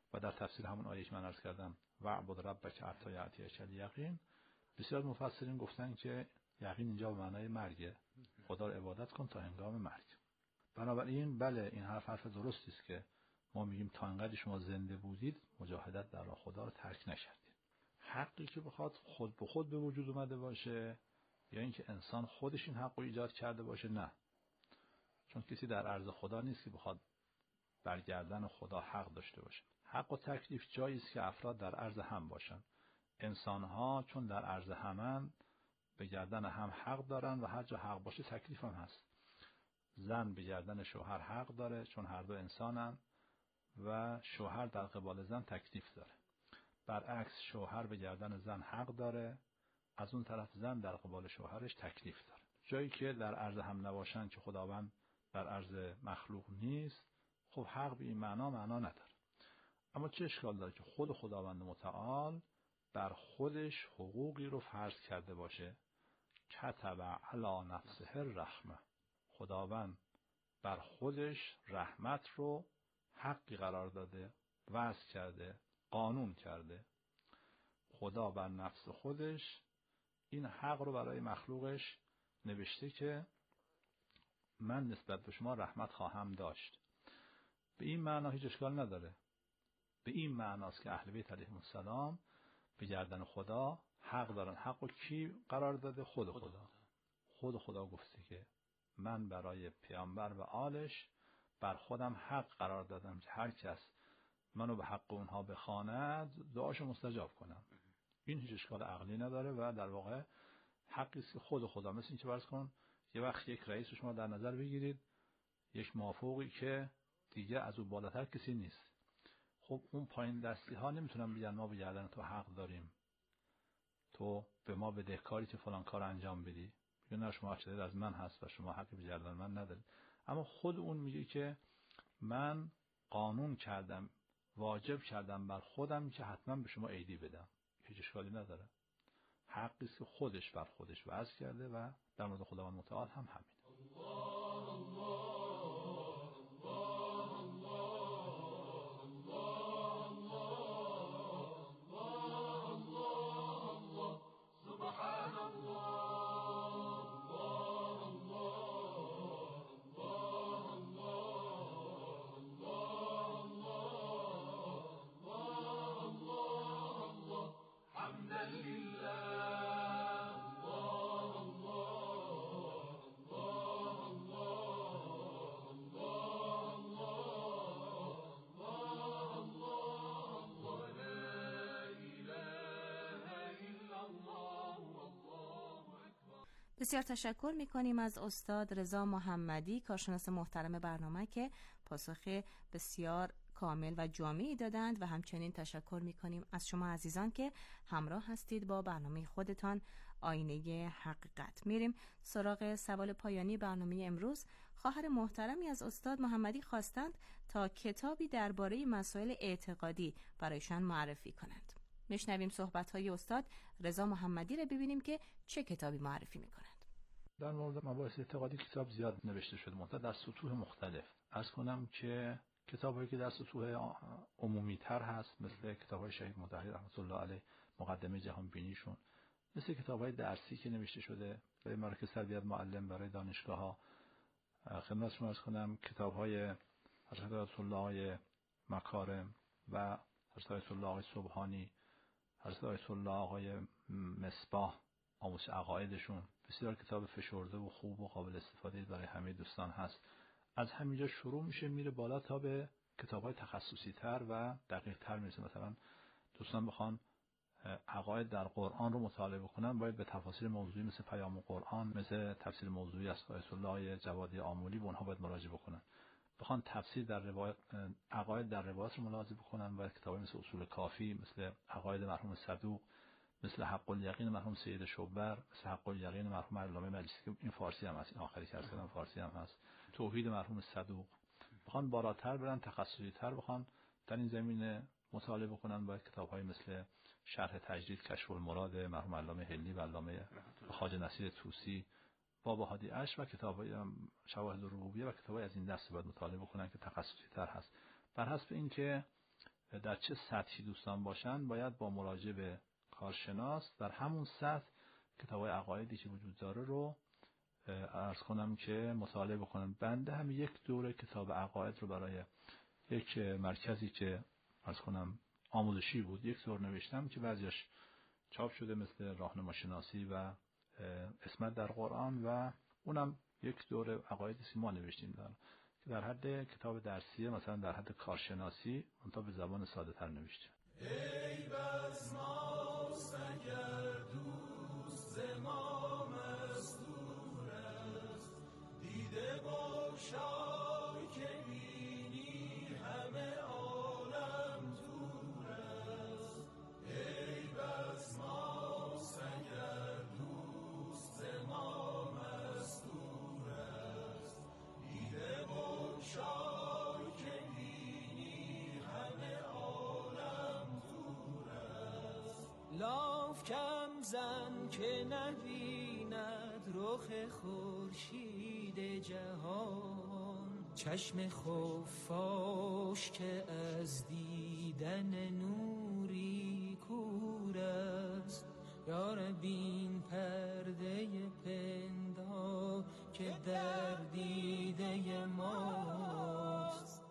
و در تفسیر همون آیه که من عرض کردم وعبد ربک حتی یأتیک الیقین، بسیار مفسرین گفتن که یقین اینجا به معنای مرگه، خدا رو عبادت کن تا هنگام مرگ. بنابراین بله این حرف درستی است که ما میگیم تا انقدر شما زنده بودید مجاهدت در راه خدا رو ترک نکردید. حقی که بخواد خود به خود به وجود اومده باشه یا اینکه انسان خودش این حق رو ایجاد کرده باشه، نه، چون کسی در عرض خدا نیست که بخواد برگردن خدا حق داشته باشه. حق و تکلیف جایی است که افراد در عرض هم باشن. انسان‌ها چون در عرض همن به گردن هم حق دارن و هر جا حق باشه تکلیف هم هست. زن به گردن شوهر حق داره چون هر دو انسانن و شوهر در قبال زن تکلیف داره. برعکس شوهر به گردن زن حق داره، از اون طرف زن در قبال شوهرش تکلیف داره. جایی که در عرض هم نباشن که خداوند در عرض مخلوق نیست، خب حق به این معنا نداره. اما چه اشکال داره که خود خداوند متعال بر خودش حقوقی رو فرض کرده باشه، کتب علی نفسه الرحمه، خداوند بر خودش رحمت رو حقی قرار داده، وضع کرده، قانون کرده. خدا بر نفس خودش این حق رو برای مخلوقش نوشته که من نسبت به شما رحمت خواهم داشت. به این معنا هیچ اشکال نداره. به این معناست که اهل بیت علیهم السلام به گردن خدا حق دارن. حق رو کی قرار داده؟ خود خدا. خود خدا گفته که من برای پیامبر و آلش بر خودم حق قرار دادم که هر کس منو به حق اونها بخواند دعاشو مستجاب کنم. این هیچ اشکال عقلی نداره و در واقع حقی است که خود خدا، مثل این که فرض کن یه وقت یک رئیس رو شما در نظر بگیرید، یک مافوقی که دیگه از اون بالاتر کسی نیست. خب اون پایین دستی ها نمیتونن بگن ما به گردن تو حق داریم، تو به ما بدهکاری که فلان کار انجام بدی. میگه نه شما چیزی از من هست و شما حقی به گردن من ندارید. اما خود اون میگه که من قانون کردم، واجب کردم بر خودم که حتما به شما عیدی بدم. هیچ اشکالی نداره. حقی است که خودش بر خودش وضع کرده و در مورد خداوند متعال هم همین. الله الله بسیار تشکر می‌کنیم از استاد رضا محمدی، کارشناس محترم برنامه که پاسخ بسیار کامل و جامعی دادند و همچنین تشکر می‌کنیم از شما عزیزان که همراه هستید با برنامه خودتان آینه حقیقت. میریم سراغ سوال پایانی برنامه امروز. خواهر محترمی از استاد محمدی خواستند تا کتابی درباره مسائل اعتقادی برایشان معرفی کنند. میشنویم صحبت‌های استاد رضا محمدی را ببینیم که چه کتابی معرفی می‌کنند. در مورد مباحث اعتقادی کتاب زیاد نوشته شده، منتها در سطوح مختلف. عرض کنم که کتابایی که در سطوح عمومی‌تر هست مثل کتاب‌های شهید مطهری رحمت الله علیه، مقدمه جهان بینیشون، مثل کتاب‌های درسی که نوشته شده برای مراکز تربیت معلم، برای دانشگاه‌ها. خدمت شما عرض کنم کتاب‌های حضرت آیت الله مکارم و حضرت آیت الله سبحانی، حضرت آیت الله آقای مصباح، آموزش عقایدشون، بسیار کتاب فشرده و خوب و قابل استفاده برای همه دوستان هست. از همینجا شروع میشه میره بالا تا به کتاب‌های تخصصی تر و دقیق تر میرسه. مثلا دوستان بخوان عقاید در قرآن رو مطالعه بکنن باید به تفاسیر موضوعی مثل پیام قرآن، مثل تفسیر موضوعی از آیت الله جوادی آمولی به اونها باید مراجعه بکنن. بخوان تفسیر در روایت، عقاید در روایت رو ملاحظه بکنن باید کتابی مثل اصول کافی، مثل عقاید مرحوم صدوق، مثل حق الیقین مرحوم سید شوبر، مثل حق الیقین مرحوم علامه مجلسی که این فارسی هم هست، این آخری که اصلا فارسی هم هست، توحید مرحوم صدوق. بخوان بالاتر برن، تخصصی تر بخوان در این زمینه مطالعه بکنن باید کتاب‌های مثل شرح تجدید کشف المراد مرحوم علامه حلی و علامه خواجه نصیر طوسی، باب هادی اش و کتاب‌های شواهد الربوبیه و کتاب‌های از این دست باید مطالعه بکنن که تخصصی تر هست. بر حسب این که در چه سطحی دوستان باشن باید با مراجعه به کارشناس در همون سطح کتاب‌های عقایدی که وجود داره رو عرض کنم که مطالعه بکنم. بنده هم یک دوره کتاب عقاید رو برای یک مرکزی که عرض کنم آموزشی بود یک دور نوشتم که بعضیش چاپ شده مثل راهنما شناسی و اسمت در قرآن و اونم یک دوره عقایدی که ما نوشتیم که در حد کتاب درسیه، مثلا در حد کارشناسی اونتا به زبان ساده تر نوشتیم. ای بز ماست اگر دوست ز ما مستور است، دیده باشای که بینی همه عالم دور است. ای بز ماست اگر دوست ز ما مستور است، دیده باشای که بینی همه عالم دور است. لاف کم زن که نبیند رخ خورشید جهان، چشم خفاش که از دیدن نوری کور است. یار بین پرده پنهان که در دیده ماست.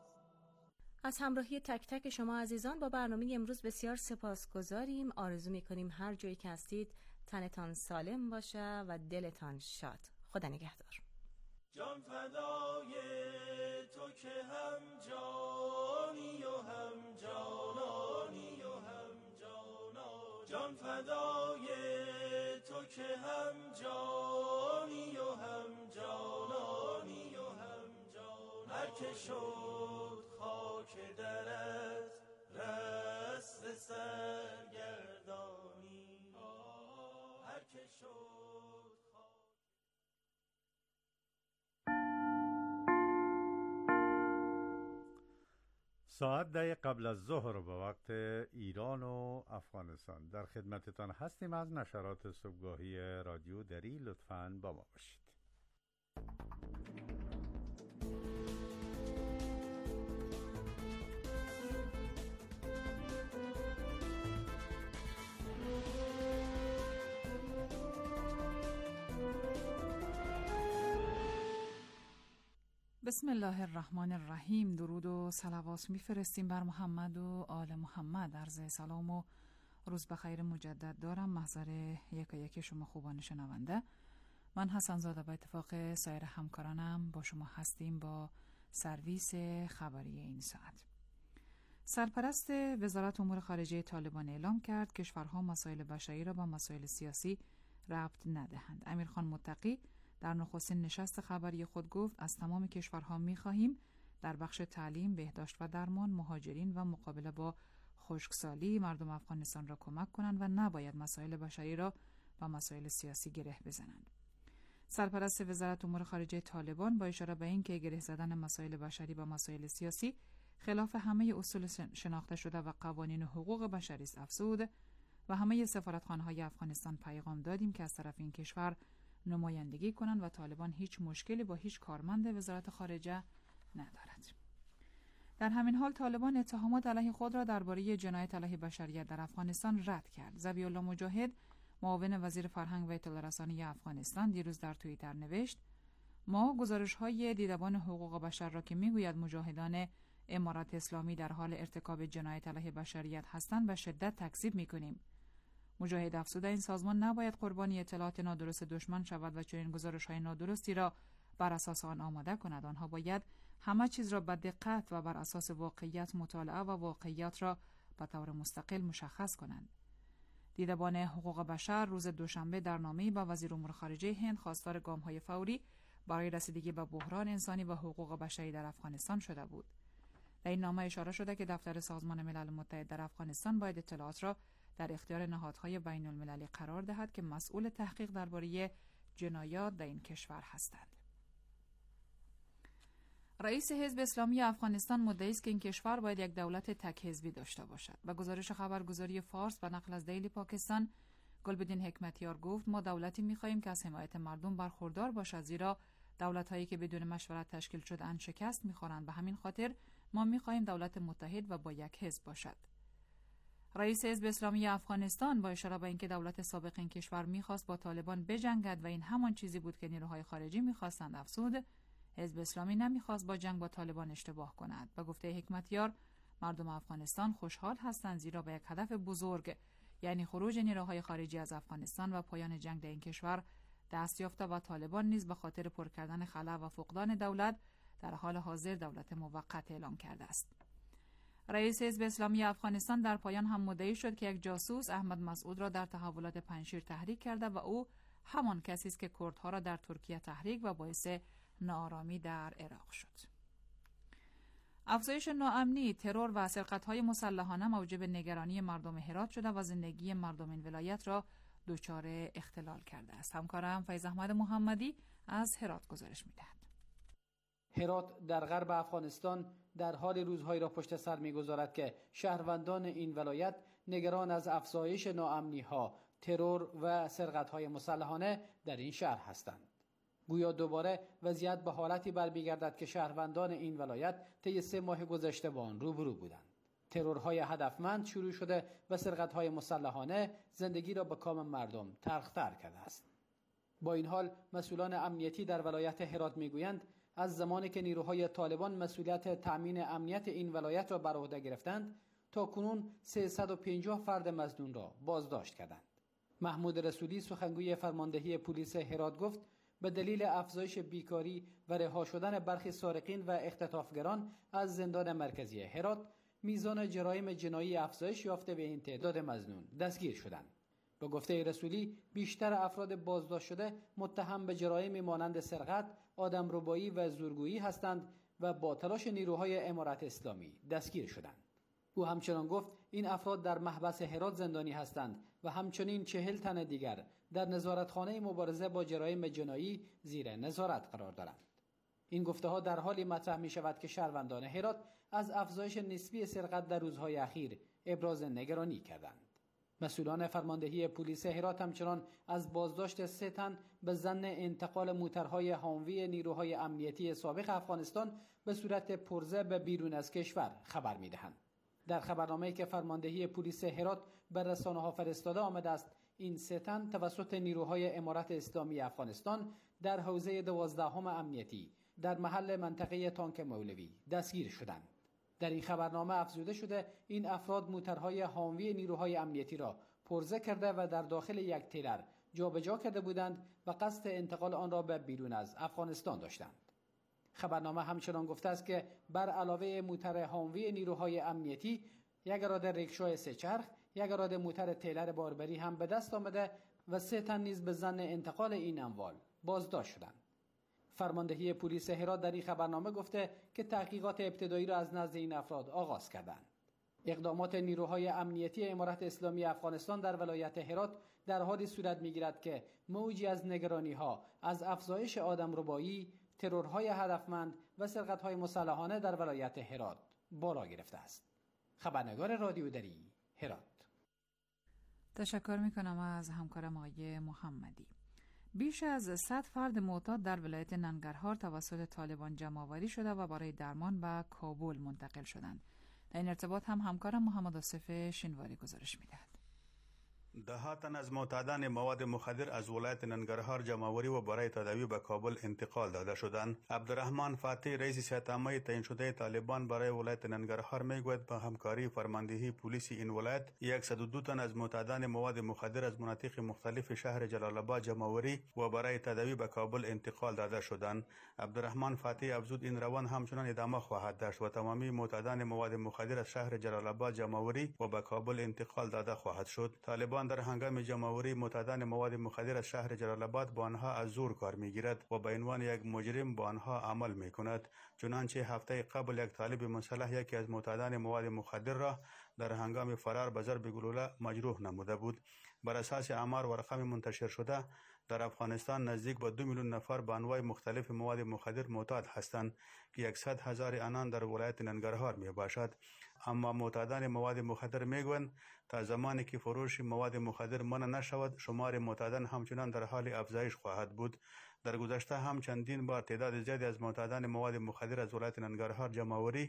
از همراهی تک تک شما عزیزان با برنامه امروز بسیار سپاسگزاریم. آرزو می‌کنیم هر جایی که هستید تنتان سالم باشه و دلتان شاد. خدا نگهدار. جان فدای تو که هم جانی و هم جانانی و هم جانا. جان فدای تو که هم جانی و هم جانانی و هم جانا. هر که شد خاک درت رست سرگردانی، هر که شد. ساعت 10 قبل از ظهر به وقت ایران و افغانستان در خدمتتان هستیم از نشرات صبحگاهی رادیو دری. لطفاً با ما باشید. بسم الله الرحمن الرحیم. درود و صلوات میفرستیم بر محمد و آل محمد. عرض سلام و روز بخیر مجدد دارم محضر یکایک شما خوبان شنونده. من حسن زاده به اتفاق سایر همکارانم با شما هستیم با سرویس خبری این ساعت. سرپرست وزارت امور خارجه طالبان اعلام کرد کشورها مسائل بشری را با مسائل سیاسی ربط ندهند. امیرخان متقی در نخستین نشست خبری خود گفت از تمام کشورها می‌خواهیم در بخش تعلیم، بهداشت و درمان، مهاجرین و مقابله با خشکسالی مردم افغانستان را کمک کنند و نباید مسائل بشری را با مسائل سیاسی گره بزنند. سرپرست وزارت امور خارجه طالبان با اشاره به اینکه گره زدن مسائل بشری با مسائل سیاسی خلاف همه اصول شناخته شده و قوانین حقوق بشری است افزود و همه سفارتخانه‌های افغانستان پیغام دادیم که از طرف این کشور نمایندگی کنند و طالبان هیچ مشکلی با هیچ کارمند وزارت خارجه ندارد. در همین حال طالبان اتهامات علیه خود را درباره جنایت علیه بشریت در افغانستان رد کرد. ذبیح الله مجاهد معاون وزیر فرهنگ و اطلاع رسانی افغانستان دیروز در توییتر نوشت ما گزارش‌های دیدبان حقوق بشر را که میگوید مجاهدان امارات اسلامی در حال ارتکاب جنایت علیه بشریت هستند به شدت تکذیب می‌کنیم. مجاهد افزوده این سازمان نباید قربانی اطلاعات نادرست دشمن شود و چنین گزارش‌های نادرستی را بر اساس آن آماده کند. آنها باید همه چیز را به دقت و بر اساس واقعیت مطالعه و واقعیت را به طور مستقل مشخص کنند. دیدبان حقوق بشر روز دوشنبه در نامه‌ای به وزیر امور خارجه هند خواستار گام‌های فوری برای رسیدگی به بحران انسانی و حقوق بشری در افغانستان شده بود. در این نامه اشاره شده که دفتر سازمان ملل متحد در افغانستان باید اطلاعات را در اختیار نهادهای بین المللی قرار دهد که مسئول تحقیق درباره جنایات در این کشور هستند. رئیس حزب اسلامی افغانستان مدعی است که این کشور باید یک دولت تک حزبی داشته باشد. به گزارش خبرگزاری فارس و نقل از دیلی پاکستان، گلبدین حکمتیار گفت ما دولتی می‌خواهیم که از حمایت مردم برخوردار باشد، زیرا دولت‌هایی که بدون مشورت تشکیل شده‌اند شکست می‌خورند. به همین خاطر ما می‌خواهیم دولت متحد و با یک حزب باشد. رئیس حزب اسلامی افغانستان با اشاره به اینکه دولت سابق این کشور می‌خواست با طالبان بجنگد و این همان چیزی بود که نیروهای خارجی می‌خواستند، افزود حزب اسلامی نمی‌خواست با جنگ با طالبان اشتباه کند. به گفته حکمتیار، مردم افغانستان خوشحال هستند زیرا به یک هدف بزرگ، یعنی خروج نیروهای خارجی از افغانستان و پایان جنگ در این کشور دست یافته و طالبان نیز به خاطر پر کردن خلا و فقدان دولت در حال حاضر دولت موقت اعلام کرده است. رئیس حزب اسلامی افغانستان در پایان هم مدعی شد که یک جاسوس احمد مسعود را در تحولات پنجشیر تحریک کرده و او همان کسی است که کردها را در ترکیه تحریک و باعث ناآرامی در عراق شد. افزایش ناامنی، ترور و سرقت‌های مسلحانه موجب نگرانی مردم هرات شده و زندگی مردم این ولایت را دچار اختلال کرده است. همکارم فیض احمد محمدی از هرات گزارش می‌دهد. هرات در غرب افغانستان در حال روزهایی را پشت سر می‌گذارد که شهروندان این ولایت نگران از افزایش ناامنی‌ها، ترور و سرقت‌های مسلحانه در این شهر هستند. گویا دوباره وضعیت به حالتی برمیگردد که شهروندان این ولایت طی 3 ماه گذشته با آن روبرو بودند. ترورهای هدفمند شروع شده و سرقت‌های مسلحانه زندگی را به کام مردم تلخ‌تر کرده است. با این حال مسئولان امنیتی در ولایت هرات میگویند از زمانی که نیروهای طالبان مسئولیت تأمین امنیت این ولایت را بر عهده گرفتند تا کنون 350 فرد مظنون را بازداشت کردند. محمود رسولی سخنگوی فرماندهی پلیس هرات گفت به دلیل افزایش بیکاری و رها شدن برخی سارقین و اختطافگران از زندان مرکزی هرات میزان جرایم جنایی افزایش یافته و این تعداد مظنون دستگیر شدند. به گفته رسولی بیشتر افراد بازداشت شده متهم به جرایم مانند سرقت، آدمربایی و زورگویی هستند و با تلاش نیروهای امارت اسلامی دستگیر شدند. او همچنان گفت این افراد در محبس هرات زندانی هستند و همچنین 40 تن دیگر در نظارتخانه مبارزه با جرایم جنایی زیر نظارت قرار دارند. این گفته‌ها در حالی مطرح می شود که شهروندان هرات از افزایش نسبی سرقت در روزهای اخیر ابراز نگرانی کردند. مسئولان فرماندهی پلیس هرات همچنان از بازداشت 3 تن به ظن انتقال موترهای هانوی نیروهای امنیتی سابق افغانستان به صورت پرزه به بیرون از کشور خبر می‌دهند. در خبرنامه‌ای که فرماندهی پلیس هرات به رسانه‌ها فرستاده آمده است، این 3 تن توسط نیروهای امارت اسلامی افغانستان در حوزه 12 امنیتی در محل منطقه تانک مولوی دستگیر شدند. در این خبرنامه افزوده شده این افراد موترهای هانوی نیروهای امنیتی را پرزه کرده و در داخل یک تریلر جابجا کرده بودند و قصد انتقال آن را به بیرون از افغانستان داشتند. خبرنامه همچنان گفته است که بر علاوه موتر هانوی نیروهای امنیتی، یک اراده ریکشای 3 چرخ، یک اراده موتر تریلر باربری هم به دست آمده و 3 تن نیز به ظن انتقال این اموال بازداشت شدند. فرماندهی پلیس هرات در این خبرنامه گفته که تحقیقات ابتدایی را از نزد این افراد آغاز کردند. اقدامات نیروهای امنیتی امارت اسلامی افغانستان در ولایت هرات در حالی صورت می‌گیرد که موجی از نگرانی‌ها از افزایش آدمربایی، ترورهای هدفمند و سرقت‌های مسلحانه در ولایت هرات بالا گرفته است. خبرنگار رادیو دری، هرات. تشکر می‌کنم از همکارم آقای محمدی. بیش از 100 فرد معتاد در ولایت ننگرهار توسط طالبان جمع‌آوری شده و برای درمان به کابل منتقل شدند. در این ارتباط هم همکارم محمد آصف شینواری گزارش می‌دهد. ده تن از معتادان مواد مخدر از ولایت ننگرهار جمع‌آوری و برای تداوی به کابل انتقال داده شدند. عبدالرحمن فاتح رئیس صحت عامه تعیین شده طالبان برای ولایت ننگرهار میگوید با همکاری فرماندهی پلیس این ولایت 102 تن از معتادان مواد مخدر از مناطق مختلف شهر جلال آباد جمع‌آوری و برای تداوی به کابل انتقال داده شدند. عبدالرحمن فاتح افزود این روند همچنان ادامه خواهد داشت و تمامی معتادان مواد مخدر از شهر جلال آباد جمع‌آوری و به کابل انتقال داده خواهد شد. طالبان در هنگام جمع‌آوری معتادان مواد مخدر از شهر جلال آباد با آنها از زور کار می‌گیرد و به عنوان یک مجرم با آنها عمل می‌کند. چنانچه هفته قبل یک طالب مسلح یکی از معتادان مواد مخدر را در هنگام فرار به ضرب گلوله مجروح نموده بود. بر اساس آمار و رقم منتشر شده در افغانستان نزدیک به 2 میلیون نفر به انواع مختلف مواد مخدر معتاد هستند که 100,000 آنان در ولایت ننگرهار می باشد. اما معتادان مواد مخدر میگویند تا زمانی که فروش مواد مخدر منع نشود شمار معتادان همچنان در حال افزایش خواهد بود. در گذشته هم چندین بار تعداد زیادی از معتادان مواد مخدر از ولایت ننگرهار جمع‌آوری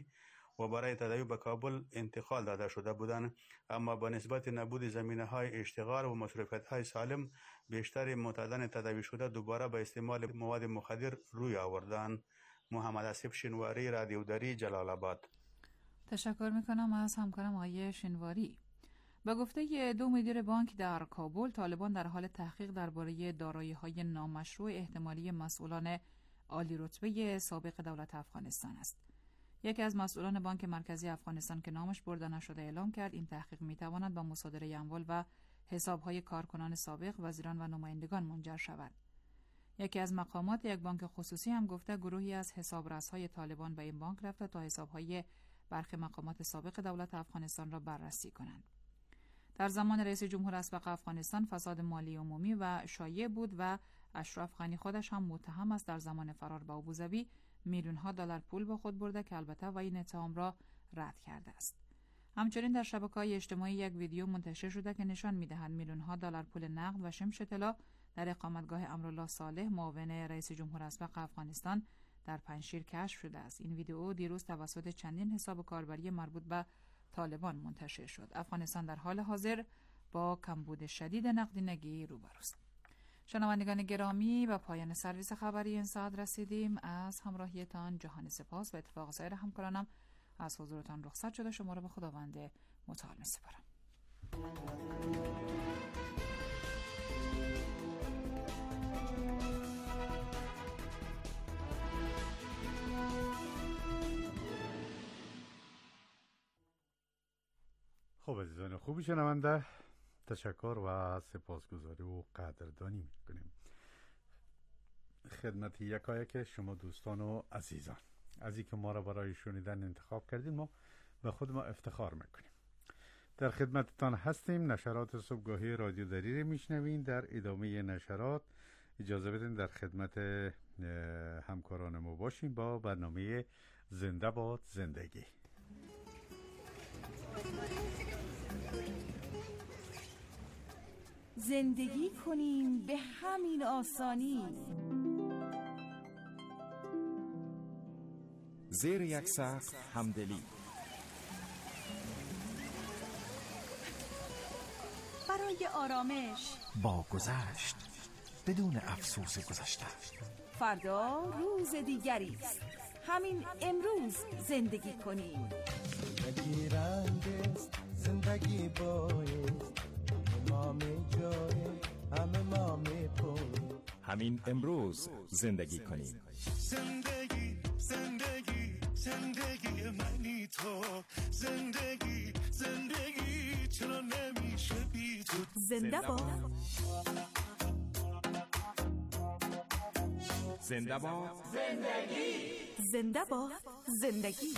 و برای تداوی به کابل انتقال داده شده بودند، اما به نسبت نبود زمینه‌های اشتغال و مصروفیت‌های سالم بیشتر معتادان تداوی شده دوباره به استعمال مواد مخدر روی آوردند. محمد آصف شینواری، رادیو دری، جلال آباد. تشکر میکنم از همکارم آقای شینواری. به گفته دو مدیر بانک در کابل، طالبان در حال تحقیق درباره دارایی‌های نامشروع احتمالی مسئولان عالی رتبه سابق دولت افغانستان است. یکی از مسئولان بانک مرکزی افغانستان که نامش برده نشده اعلام کرد این تحقیق میتواند به مصادره اموال و حساب‌های کارکنان سابق، وزیران و نمایندگان منجر شود. یکی از مقامات یک بانک خصوصی هم گفته گروهی از حسابرس‌های طالبان به این بانک رفته تا حساب‌های برخی مقامات سابق دولت افغانستان را بررسی کنند. در زمان رئیس جمهور اسبق افغانستان فساد مالی عمومی و شایع بود و اشرف غنی خودش هم متهم است در زمان فرار به ابوظبی میلیون‌ها دلار پول با خود برده که البته و این اتهام را رد کرده است. همچنین در شبکه‌های اجتماعی یک ویدیو منتشر شده که نشان می‌دهد میلیون‌ها دلار پول نقد و شمش طلا در اقامتگاه امرالله صالح معاون رئیس جمهور اسبق افغانستان در پنجشیر کشف شده است. این ویدیو دیروز توسط چندین حساب کاربری مربوط به طالبان منتشر شد. افغانستان در حال حاضر با کمبود شدید نقدینگی روبروست. شنوندگان گرامی، به پایان سرویس خبری این ساعت رسیدیم. از همراهیتان جهان سپاس و اتفاق سایر همکارانم از حضورتان رخصت شده. شما را به خداوند متعال می‌سپارم. خب عزیزان خوبی شنونده، تشکر و سپاسگزاری و قدردانی میکنیم خدمت یکایک شما دوستان و عزیزان. از اینکه ما را برای شنیدن انتخاب کردیم ما به خود ما افتخار میکنیم. در خدمتتان هستیم. نشرات صبحگاهی رادیو دری میشنوین. در ادامه نشرات اجازه بدین در خدمت همکاران ما باشیم با برنامه زنده باد زندگی. زندگی کنیم به همین آسانی، زیر یک سقف همدلی، برای آرامش با گذشت بدون افسوس گذشته. فردا روز دیگری است، همین امروز زندگی کنیم. زندگی رنگ است، زندگی بایست، ما می جای همه ما می پوی. همین امروز زندگی کنیم. زندگی زندگی زندگی منی تو، زندگی زندگی چرا نمیشه بی تو. زنده باد، زنده باد زندگی، زنده باد زندگی.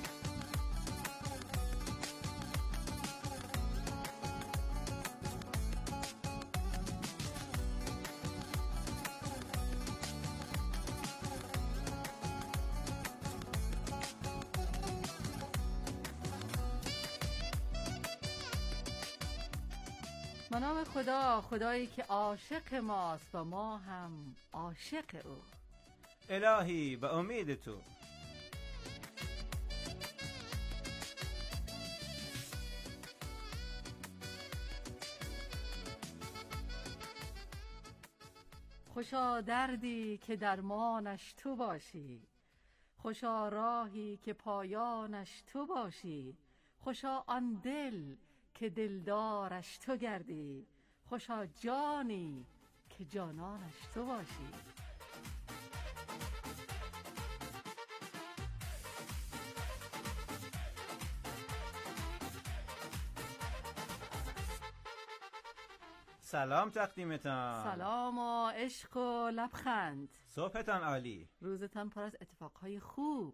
به نام خدا، خدایی که عاشق ماست و ما هم عاشق او. الهی به امید تو. خوشا دردی که درمانش تو باشی، خوشا راهی که پایانش تو باشی، خوشا آن دل که دلدارش تو گردی، خوشا جانی که جانانش تو باشی. سلام تقدیمتان. سلام و عشق و لبخند. صبحتان عالی، روزتان پر از اتفاقهای خوب.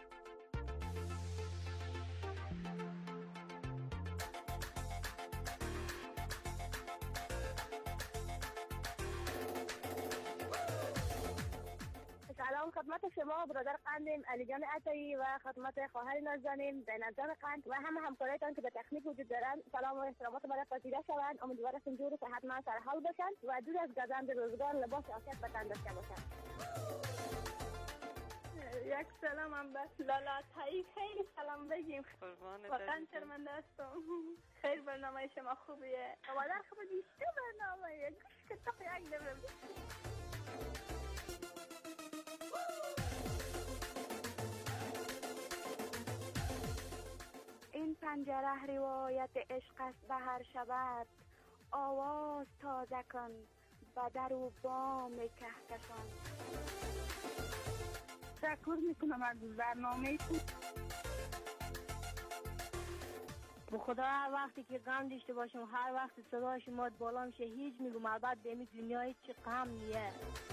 سلام خدمت شما برادر قندیم علی جان عطایی و خدمت خواهر نازنین زینب جان قند و همه همکارایتان که به تکنیک وجود دارن. سلام و احترامات مرا پذیرا شوند. امیدوارم جور و صحتمند سر حال باشند و دور از گزند روزگار لباس عافیت به تن داشته باشند. یک سلام هم بس لالا تایی خیلی سلام بگیم. واقعا شرمنده هستم. خیلی برنامه شما خوبیه. مادر خوب دیشته برنامه گوش که تا یک دفعه این پنجره روایت عشق است به هر شبت، آواز تازه کن و در و بام کهکشان. تشکر میکنم از برنامه تو. به خدا هر وقتی که غم داشته باشم هر وقت صدای شما بالا میشه هیچ میگم البته به این دنیای چه غم نیه.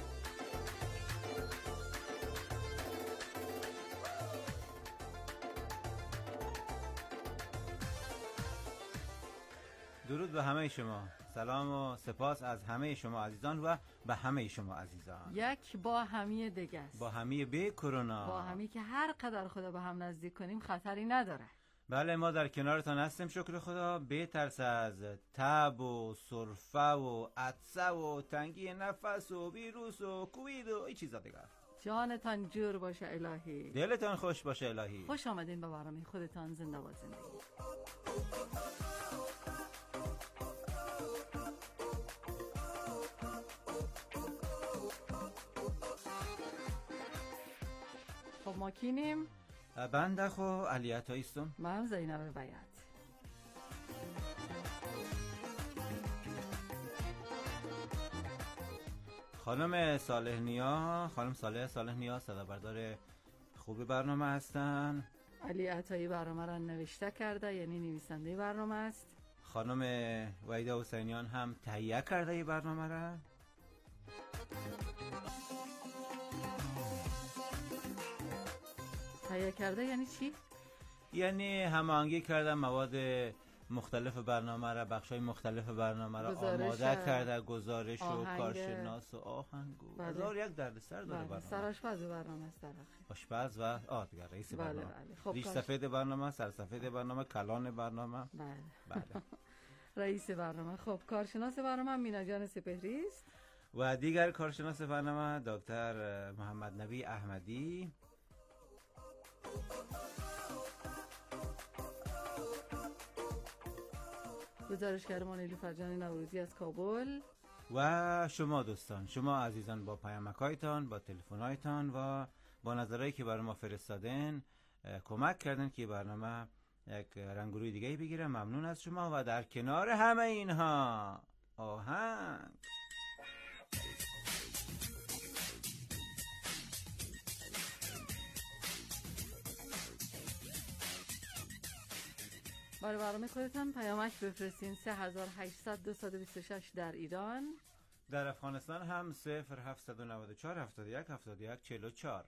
درود به همه شما. سلام و سپاس از همه شما عزیزان و به همه شما عزیزان. یک با همی دیگه است. با همی به کرونا. با همی که هر قدر خدا به هم نزدیک کنیم خطری نداره. بله ما در کنارتان هستیم شکر خدا. بهترس از تب و سرفه و عطسه و تنگی نفس و ویروس و کووید و این چیزا دیگر. جانتان جور باشه الهی. دلتان خوش باشه الهی. خوش آمدین به برنامه خودتان. زنده باد زندگی. خب ما کینیم؟ بنده خو علیت هایستم. من زینب بیات. خانم صالح نیا صدا بردار خوب برنامه هستن. علی عطایی برنامه را نوشته کرده، یعنی نویسنده برنامه است. خانم وحیده حسینیان هم تهیه کرده ای برنامه را. تهیه کرده یعنی چی؟ یعنی هماهنگی کرده مواد مختلف برنامه را، بخشای مختلف برنامه را آماده کرده، گزارش و کارشناس و آهنگ و هزار یک دردسر داره برنامه. سرآشپز برنامه است در آخر. آشپز و دیگر رئیس برنامه. خب ریش سفید برنامه، سرسفید برنامه، کلان برنامه. بله. رئیس برنامه. خب کارشناس برنامه مینا جان سپهری است و دیگر کارشناس برنامه دکتر محمد نبی احمدی. گزارشگر ما نیلوفر جان نوروزی از کابل. و شما دوستان، شما عزیزان با پیامک‌هایتان، با تلفن‌هایتان و با نظرهایی که برای ما فرستادن کمک کردن که برنامه یک رنگ و روی دیگه بگیره. ممنون از شما. و در کنار همه اینها آهنگ برای برنامه خودتان پیامک بفرستین 3800 در ایران. در افغانستان هم 0794 71 71 44.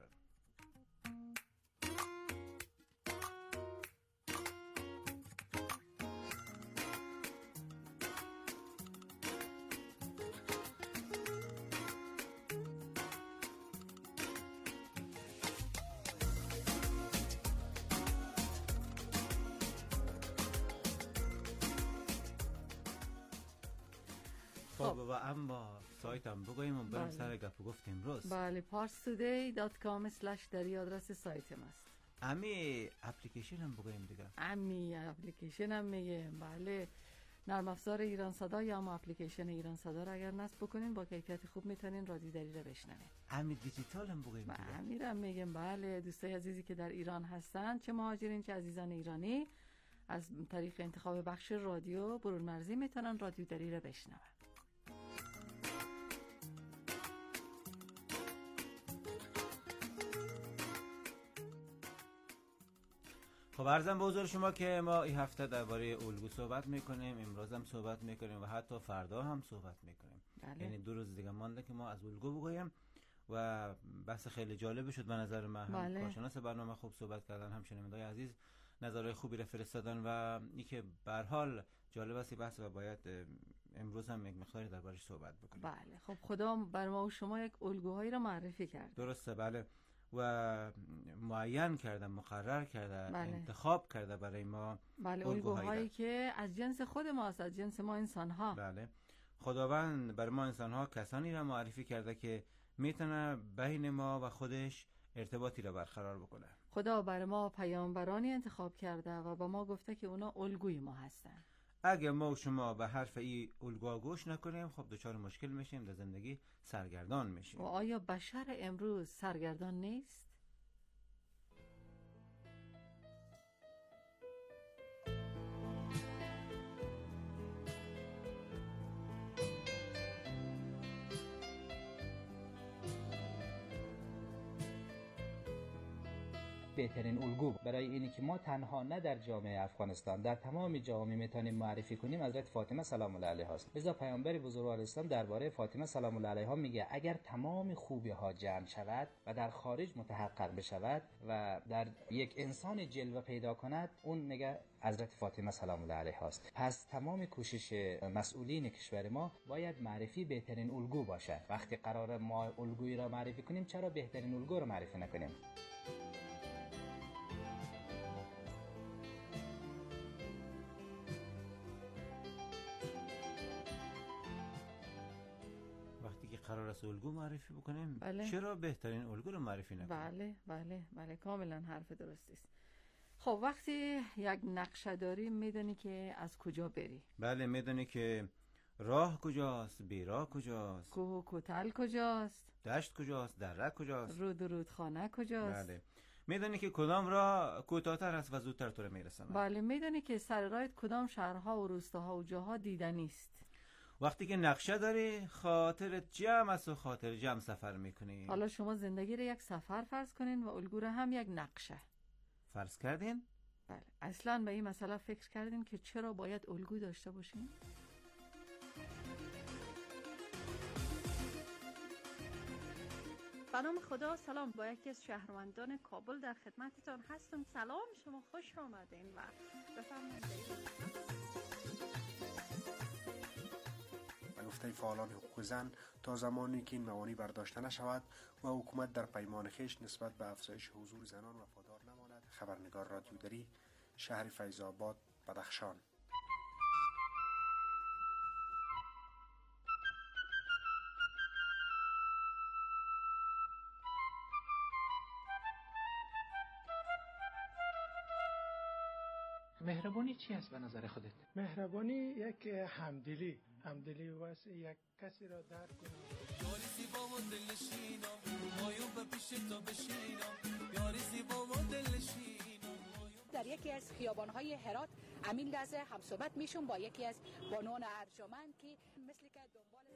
خب و اما سایت هم بگوییم و بریم سر گپ و گفت امروز. بله parstoday.com/ در آدرس سایت ماست. امی اپلیکیشن هم بگوییم دیگه. امی اپلیکیشن هم میگیم. بله نرم افزار ایران صدا یا هم اپلیکیشن ایران صدا را اگر نصب بکنین با کیفیت خوب میتونین رادیو دری را بشنوین. امی دیجیتال هم بگوییم دیگه. امی را میگیم. بله دوستای عزیزی که در ایران هستن، چه مهاجرین چه عزیزان ایرانی، از طریق انتخاب بخش رادیو برون مرزی میتونن رادیو دری را بشنون. خب عرضم به حضور شما که ما این هفته درباره الگو صحبت میکنیم، امروز هم صحبت میکنیم و حتی فردا هم صحبت میکنیم. یعنی 2 روز دیگه مانده که ما از الگو بگویم و بحث خیلی جالب شد به نظر من. هم کارشناس برنامه خوب صحبت کردن، هم شنونده‌های عزیز نظرهای خوبی را فرستادن و اینکه به هر حال جالب است بحث و باید امروز هم یک مقداری دربارش صحبت بکنیم. بله خب خدا بر ما و شما یک الگوهایی را معرفی کرد. درسته بله. و معین کرده، مقرر کرده، انتخاب کرده برای ما. بله الگوهایی که از جنس خود ماست، از جنس ما انسان ها. بله خداوند برای ما انسان ها کسانی را معرفی کرده که میتونه بین ما و خودش ارتباطی را برقرار بکنه. خدا بر ما پیامبرانی انتخاب کرده و با ما گفته که اونا الگوی ما هستن. اگه ما و شما به حرف این الگوها گوش نکنیم خب دچار مشکل میشیم، در زندگی سرگردان میشیم. و آیا بشر امروز سرگردان نیست؟ بهترین الگو برای اینی که ما تنها نه در جامعه افغانستان، در تمام جامعه میتونیم معرفی کنیم حضرت فاطمه سلام الله علیها است. لذا پیامبر بزرگوار اسلام درباره فاطمه سلام الله علیها میگه اگر تمام خوبی ها جمع شود و در خارج متحقق بشود و در یک انسان جلوه پیدا کند، اون میگه حضرت فاطمه سلام الله علیها است. پس تمام کوشش مسئولین کشور ما باید معرفی بهترین الگو باشه. وقتی قرار ما الگویی را معرفی کنیم چرا بهترین الگو را معرفی نکنیم؟ قرار است الگو معرفی بکنیم، بله. چرا بهترین الگو رو معرفی نکنیم؟ بله کاملا حرف درستی است. خب وقتی یک نقشه داری میدونی که از کجا بری. بله میدونی که راه کجاست، بیراه کجاست، کوه و کوتل کجاست، دشت کجاست، دره کجاست، رودخانه کجاست. بله میدونی که کدام راه کوتاه‌تر است و زودتر تو رو میرسونه. بله میدونی که سر راهت کدام شهرها و روستاها و جاها دیدنی است. وقتی که نقشه داری خاطرت جمع است و خاطر جمع سفر میکنی. حالا شما زندگی رو یک سفر فرض کنین و الگو رو هم یک نقشه فرض کردین؟ بله. اصلا به این مسئله فکر کردین که چرا باید الگو داشته باشین؟ به نام خدا. سلام، با یکی از شهروندان کابل در خدمتتان هستم. سلام، شما خوش آمدین و بفرمایید. گفته فعالان حقوق زن تا زمانی که این موانع برداشته نشود و حکومت در پیمان خویش نسبت به افزایش حضور زنان وفادار نماند. خبرنگار رادیودری، شهر فیض آباد، بدخشان. مهربانی چی است به نظر خودت؟ مهربانی یک همدلی واسه یک کسی را درک کنم. یاری زیبا و دلنشینم مایو به پیش تو بشینم، یاری زیبا و دلنشینم. در یکی از خیابان‌های هرات همین لحظه هم صحبت میشم با یکی از بانوان ارجمند که مثل که دنبال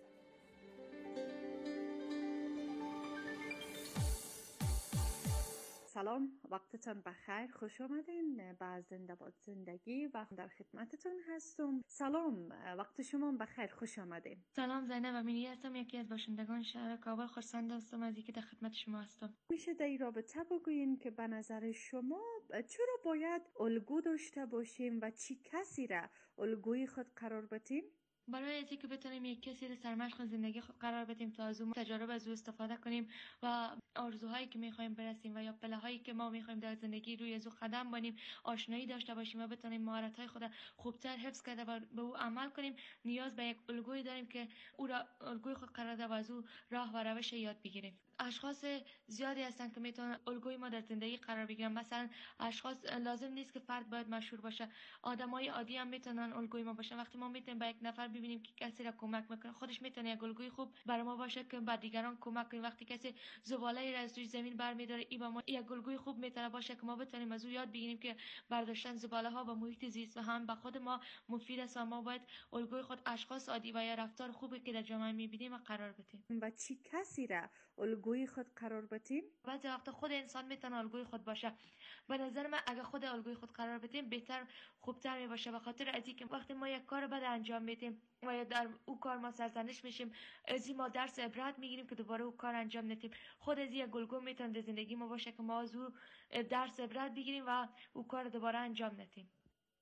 سلام، وقتتان بخیر، خوش آمدین به زنده باد زندگی و در خدمتتون هستم. سلام، وقت شما بخیر، خوش آمدین. سلام، زینب امینی هستم، یکی از باشندگان شهر کابل. خوش‌آمد هستم از اینکه در خدمت شما هستم. میشه در این رابطه بگوین که به نظر شما چرا باید الگو داشته باشیم و چی کسی را الگوی خود قرار بدیم؟ برای از اینکه بتونیم یک کسی رو سرمشق زندگی خود قرار بدیم تا از اون تجارب از او استفاده کنیم و آرزوهایی که میخوایم برسیم و یا پله‌هایی که ما میخوایم در زندگی روی از او قدم بانیم آشنایی داشته باشیم و بتونیم مهارت‌های خود خوبتر حفظ کرده و به او عمل کنیم، نیاز به یک الگویی داریم که او را الگوی خود قرار دهیم و از او راه و روش یاد بگیریم. اشخاص زیادی هستن که میتونن الگوی ما در زندگی قرار بگیرن. مثلا اشخاص لازم نیست که فرد باید مشهور باشه، آدمای عادی هم میتونن الگوی ما باشن. وقتی ما میتونیم به یک نفر ببینیم که کسی را کمک میکنه، خودش میتونه یک الگوی خوب برای ما باشه که به دیگران کمک کنیم. وقتی کسی زباله را از روی زمین برمی‌داره، این با ما یک الگوی خوب میتونه باشه که ما بتونیم از او یاد بگیریم که برداشتن زباله ها به محیط زیست و هم به خود ما مفید است. ما باید الگوی خود اشخاص عادی و یا رفتار خوبی که در جامعه میبینیم قرار بدیم. و چی کسی را الگوی خود قرار بدیم؟ بعضی وقتا خود انسان میتونه الگوی خود باشه. به نظر من اگه خود الگوی خود قرار بدیم بهتر، خوبتر میباشه، به خاطر از اینکه وقتی ما یک کار بد انجام میدیم و یا در او کار ما سرزنش میشیم، از این ما درس عبرت میگیریم که دوباره او کار انجام ندیم. خود از یک الگو میتونه در زندگی ما باشه که ما از او درس عبرت بگیریم و او کار دوباره انجام ندیم.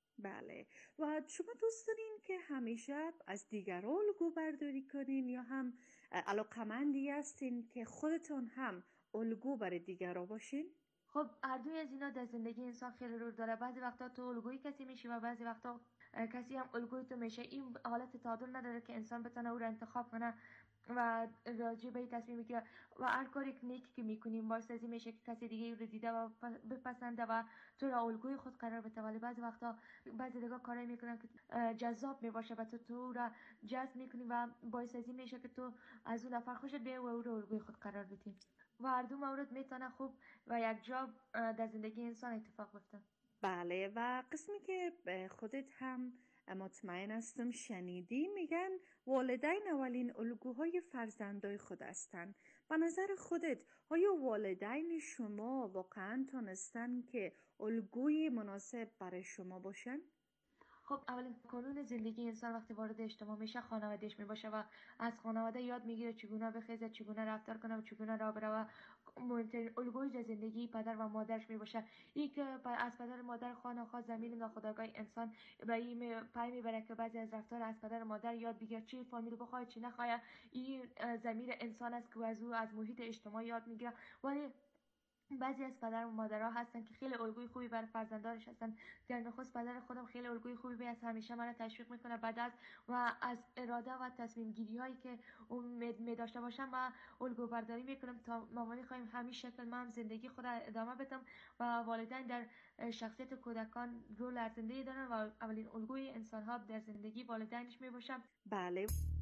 بله. و شما دوست دارین که همیشه از دیگران الگو برداری کنین یا هم علاقمندی هستین که خودتون هم الگو برای دیگران باشین؟ خب هر دوی از اینا در زندگی انسان خیلی رول داره. بعضی وقتا تو الگوی کسی میشی و بعضی وقتا کسی هم الگوی تو میشه. این حالت تعادل نداره که انسان بتونه او رو انتخاب کنه. و راجع به تصمیم میگیره و هر کاری نیکی که میکنیم باعث از این میشه که کسی دیگه رو دیده و بپسنده و تو را الگوی خود قرار بده. ولی بعضی وقتا بعضی دیگه کارایی میکنن که جذاب میباشه و تو را جذب میکنی و باعث از این میشه که تو از اون نفر خوشت بیاد و او را الگوی خود قرار بدی و هر دو مورد میتونه خوب و یک جا در زندگی انسان اتفاق بیفته. بله، و قسمی که خودت هم مطمئن هستم شنیدی، میگن والدین اولین الگوهای فرزندای خود هستند. به نظر خودت آیا والدین شما واقعا تونستن که الگوی مناسب برای شما باشن؟ خب اولین قانون زندگی انسان وقتی وارد اجتماع میشه خانوادهش میباشه و از خانواده یاد میگیره چگونه بخیزه، چگونه رفتار کنه و چگونه راه بره و مهمترین الگوی زندگی پدر و مادرش میباشه. این که از پدر مادر خانواده زمین ناخودآگاه انسان به این پای میبره که بعضی از رفتار از پدر مادر یاد بگیره، چی فامیل بخواد چی نخواد. این ضمیر انسان است که از او از محیط اجتماعی یاد میگیره. ولی بعضی از پدر و مادرها هستن که خیلی الگوی خوبی برای فرزندانش هستن. در نخست پدر خودم خیلی الگوی خوبی بیاست، همیشه منو تشویق میکنه بعد از اراده و تصمیم گیری هایی که اون می داشته باشم و الگو برداری میکنم تا ما میخوایم همین شکل من زندگی خود ادامه بدم و والدین در شخصیت کودکان رول ارزنده دارن و اولین الگوی انسان ها در زندگی والدینش میباشن. بله.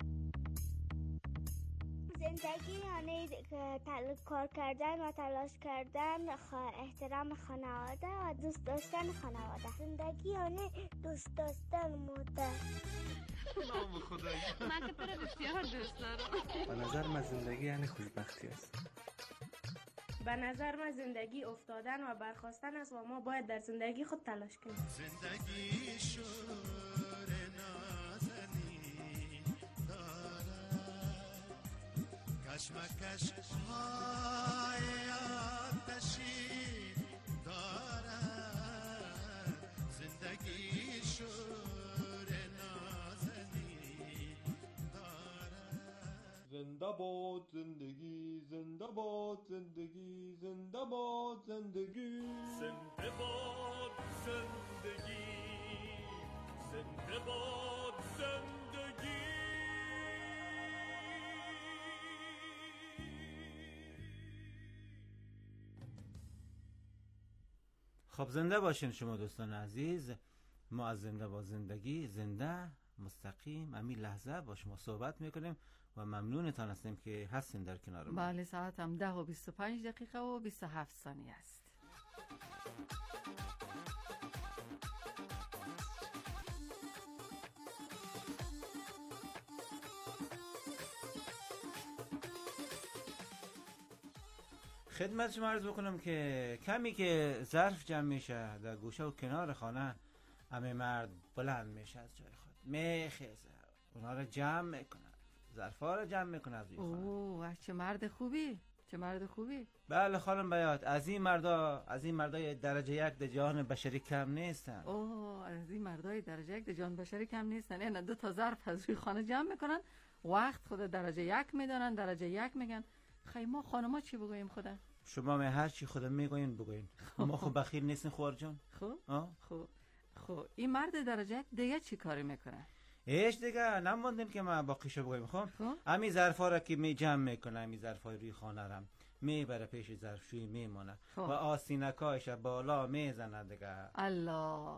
زندگی یعنی کار کردن و تلاش کردن، احترام خانواده و دوست داشتن خانواده. زندگی یعنی دوست داشتن مادر. نام خدایی من که تو رو بسیار دوست دارم. به نظر من زندگی یعنی خوشبختی است. به نظر من زندگی افتادن و برخاستن است و ما باید در زندگی خود تلاش کنیم. زندگی شور نازنی دارد، کشمکش های آتشی دارد. زندگی شور نازنی دارد. زنده باد زندگی، زنده باد زندگی، زنده باد زندگی، زنده باد زندگی، زنده باد زندگی. خب زنده باشین شما دوستان عزیز. ما از زنده با زندگی، زنده مستقیم همین لحظه با شما صحبت میکنیم و ممنونتان هستیم که هستین در کنار ما. بله، ساعت هم 10 و 25 دقیقه و 27 ثانیه است. خدمت شما عرض بکنم که کمی که ظرف جمع میشه در گوشه و کنار خانه، همه مرد بلند میشه از جای خود، میخیزه، اونا رو جمع میکنه، ظرفا رو جمع میکنه از روی خانه. اوه چه مرد خوبی، چه مرد خوبی. بله خانم بیات، از این مردای درجه یک در جهان بشری کم نیستن. اوه از این مردای درجه یک در جهان بشری کم نیستن. یعنی 2 تا ظرف از روی خانه جمع میکنن، وقت خود درجه یک میدانن، درجه یک میگن. خیلی ما خانما چی بگوییم خدا؟ شما هر چی خودم میگوین بگوین. ما خب بخیل نیستین خوار جان. خب این مرد درجه یک دیگه چی کاری میکنه؟ هیچ دیگه نموندیم که ما باقیشو بگویم. خب همین ظرفا را که می جمع میکنه، همین ظرفای روی خانه را میبره پیش ظرفشویی میمونه و آستینکایش بالا میزنه دیگه. الله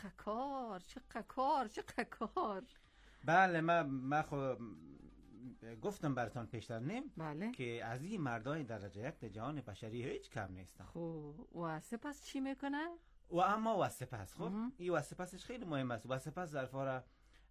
چقدر کار. بله من خب گفتم براتون پیشتر نیم. بله. که از این مردای درجه یک در جهان بشری هیچ کم نیستن. خب و سپس چی میکنه؟ و سپس خب این و سپسش خیلی مهم است. و سپس ظرفا را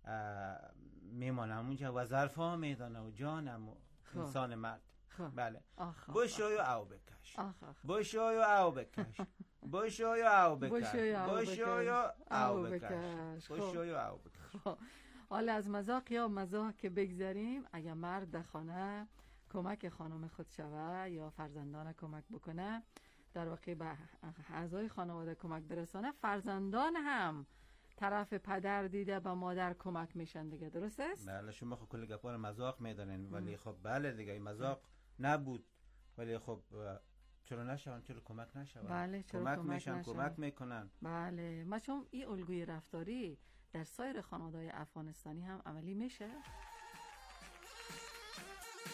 میمانه اونجا و ظرفا میدانه و جانم انسان مرد. بله. بشوی و او بکش، بشوی و او بکش، بشوی و او بکش، بشوی و او بکش، بشوی و او بکش. حالا از مذاق یا مزاح که بگذاریم، اگر مرد در خانه کمک خانم خود شوه یا فرزندان کمک بکنه، در واقع به اعضای خانواده کمک برسانه، فرزندان هم طرف پدر دیده به مادر کمک میشن دیگه. درست است؟ بله شما خب کل گپا رو مذاق میدانین، ولی خب بله دیگه این مذاق نبود. ولی خب چرا نشون، چرا کمک نشون؟ بله چرا کمک میشن، کمک میکنن. بله ما چون این الگوی رفتاری در سایر خانواده‌های افغانستانی هم عملی میشه.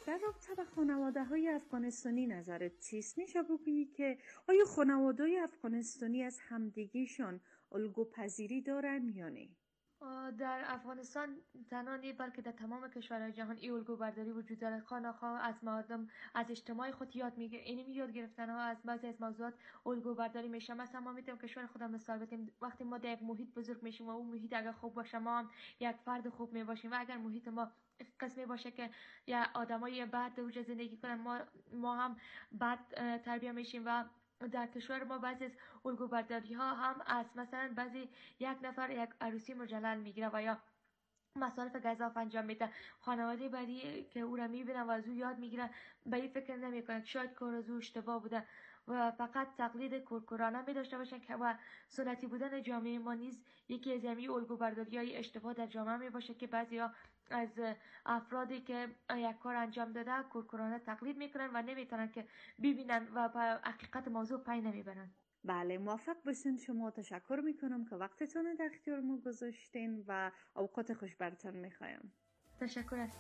در رابطه با خانواده های افغانستانی نظرت چیست؟ میشه بگویی که آیا خانواده های افغانستانی از همدیگیشان الگو پذیری دارن یا نه؟ در افغانستان تنها نه بلکه در تمام کشورهای جهان این الگو برداری وجود دارد. خانه‌ها از مردم از اجتماع خود یاد میگیره، اینی یاد گرفتن ها از بعضی از موضوعات الگو برداری میشه. مثلا ما میتونیم کشور خودم مثال بزنیم، وقتی ما در یک محیط بزرگ میشیم و اون محیط اگر خوب باشه ما هم یک فرد خوب میباشیم و اگر محیط ما قسمی باشه که یا آدمای بد در زندگی کنن ما هم بد تربیت میشیم. و در کشور ما بعضی از الگو برداری ها هم از مثلا بعضی یک نفر یک عروسی مجلل میگیره و یا مصارف گزاف انجام میده، خانواده بعدی که او را میبینن و از او یاد میگیرن به این فکر نمیکنن که شاید کار از او اشتباه بوده و فقط تقلید کورکورانه می داشته باشن که و سنتی بودن جامعه ما نیز یکی از همین الگو برداری های اشتباه در جامعه می باشه که بعضیا از افرادی که یک کار انجام داده کورکورانه تقلید میکنن و نمیتونن که ببینن و به حقیقت موضوع پی نمیبرن. بله، موفق باشین. شما تشکر میکنم که وقتتون در اختیار ما گذاشتین و اوقات خوش برتون میخوایم. تشکر است.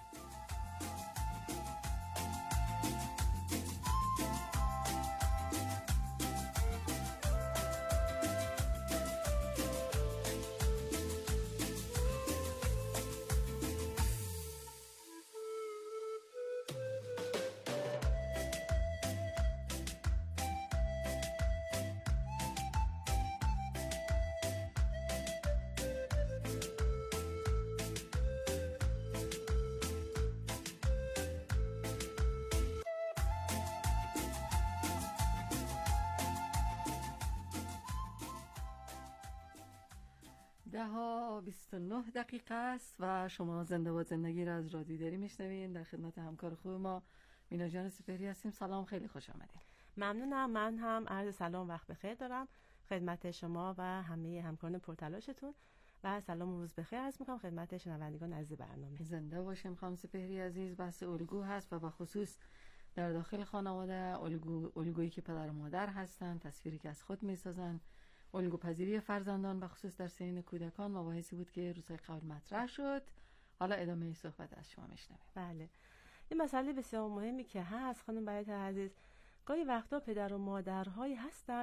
ده 29 دقیقه است و شما زنده با زندگی را از رادیو دری میشنوین. در خدمت همکار خوب ما مینا جان سپهری هستیم. سلام، خیلی خوش آمدید. ممنونم. من هم عرض سلام وقت بخیر دارم خدمت شما و همه همکاران پرتلاشتون و سلام و روز بخیر عرض میکنم خدمت شنوندگان عزیز برنامه. زنده باشیم خانم سپهری عزیز. بحث الگو هست و به خصوص در داخل خانواده الگویی که پدر و مادر هستن، تصویری که از خود میسازن، الگو پذیری فرزندان به خصوص در سنین کودکان مباحثی بود که روزهای قبل مطرح شد. حالا ادامه صحبت از شما میشنویم. بله، این مسئله بسیار مهمی که هست خانم برایت عزیز. گاهی وقتا پدر و مادرهایی هستن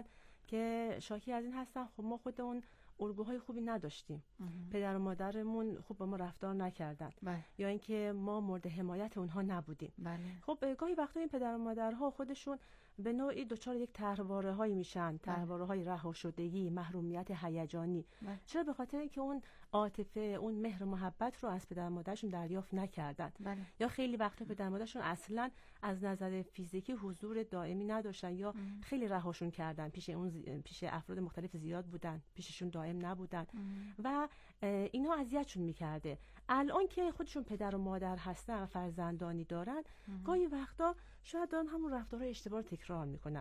که شاکی از این هستن خب ما خودمون الگوهای خوبی نداشتیم، پدر و مادرمون خوب با ما رفتار نکردن یا اینکه ما مورد حمایت اونها نبودیم. خب گاهی وقتا این پدر و مادرها خودشون به نوعی دچار یک طرحواره هایی میشن، طرحواره های رها شدگی، محرومیت هیجانی. چرا؟ به خاطر اینکه اون عاطفه، اون مهر و محبت رو از پدر و مادرشون دریافت نکردن. یا خیلی وقتا پدر و مادرشون اصلا از نظر فیزیکی حضور دائمی نداشتن یا خیلی رهاشون کردن، پیش افراد مختلف زیاد بودن، پیششون دائم نبودن و اینا اذیتشون میکرده. الان که خودشون پدر و مادر هستن و فرزندانی دارن، گاهی وقتا شاید دارن همون رفتارهای اشتباه رو تکرار میکنن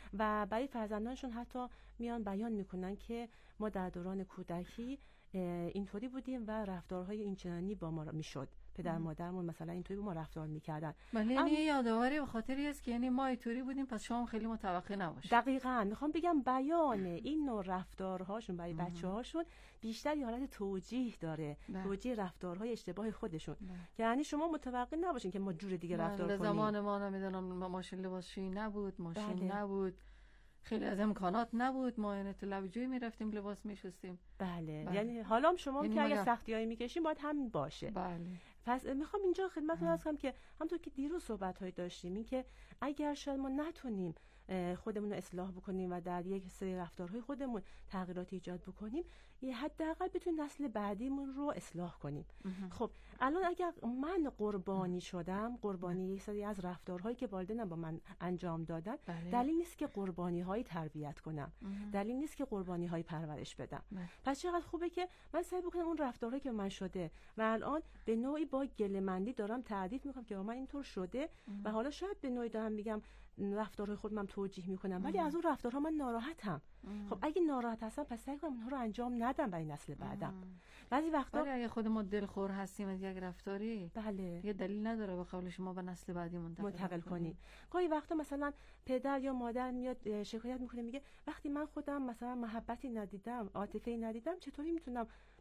و برای فرزندانشون حتی میان بیان میکنن که ما در دوران کودکی اینطوری بودیم و رفتارهای اینچنانی با ما میشد، پدر مادرمون مثلا اینطوری با ما رفتار میکردن. ولی یعنی یادآوری به خاطری است که یعنی ما اینطوری بودیم پس شما خیلی متوقع نباشید. دقیقاً میخوام بگم بیان این نوع رفتارهاشون برای بچه‌هاشون بیشتر یه حالت توجیه داره، توجیه رفتارهای اشتباه خودشون، یعنی شما متوقع نباشین که ما جور دیگه رفتار کنیم. زمان ما نمیدونم ماشین لباسشویی نبود، ماشین نبود، خیلی از امکانات نبود، ما یعنی تو لبجویی میرفتیم لباس میشستیم. بله. یعنی حالا شما که اگه سختیایی میکشیم باید همین باشه. بله. پس میخوام اینجا خدمتتون عرض کنم که همونطور که دیروز صحبت‌هایی داشتیم این که اگر شاید ما نتونیم خودمون رو اصلاح بکنیم و در یک سری رفتارهای خودمون تغییرات ایجاد بکنیم، حداقل بتونیم نسل بعدیمون رو اصلاح کنیم. خب الان اگر من قربانی شدم، قربانی یک سری از رفتارهایی که والدینم با من انجام دادن، دلیل نیست که قربانی‌هایی تربیت کنم، دلیل نیست که قربانی‌هایی پرورش بدم. پس چقدر خوبه که من سعی بکنم اون رفتارهایی که من شده و الان به نوعی با گله‌مندی دارم تعریف میکنم که با من اینطور شده و حالا شاید به نوعی دارم میگم رفتارهای خودم توجیه میکنم ولی از اون رفتارها من ناراحتم. خب اگه ناراحت هستم پس سعی کنم اونها رو انجام ندم برای نسل بعدم. بعضی وقتا ولی اگه خود ما دلخور هستیم از یک رفتاری، یه دلیل نداره به قول شما به نسل بعدی منتقل کنیم. گاهی وقتا مثلا پدر یا مادر میاد شکایت میکنه، میگه وقتی من خودم مثلا محبتی ندیدم، عاطفه‌ای ندیدم، چطوری میتونم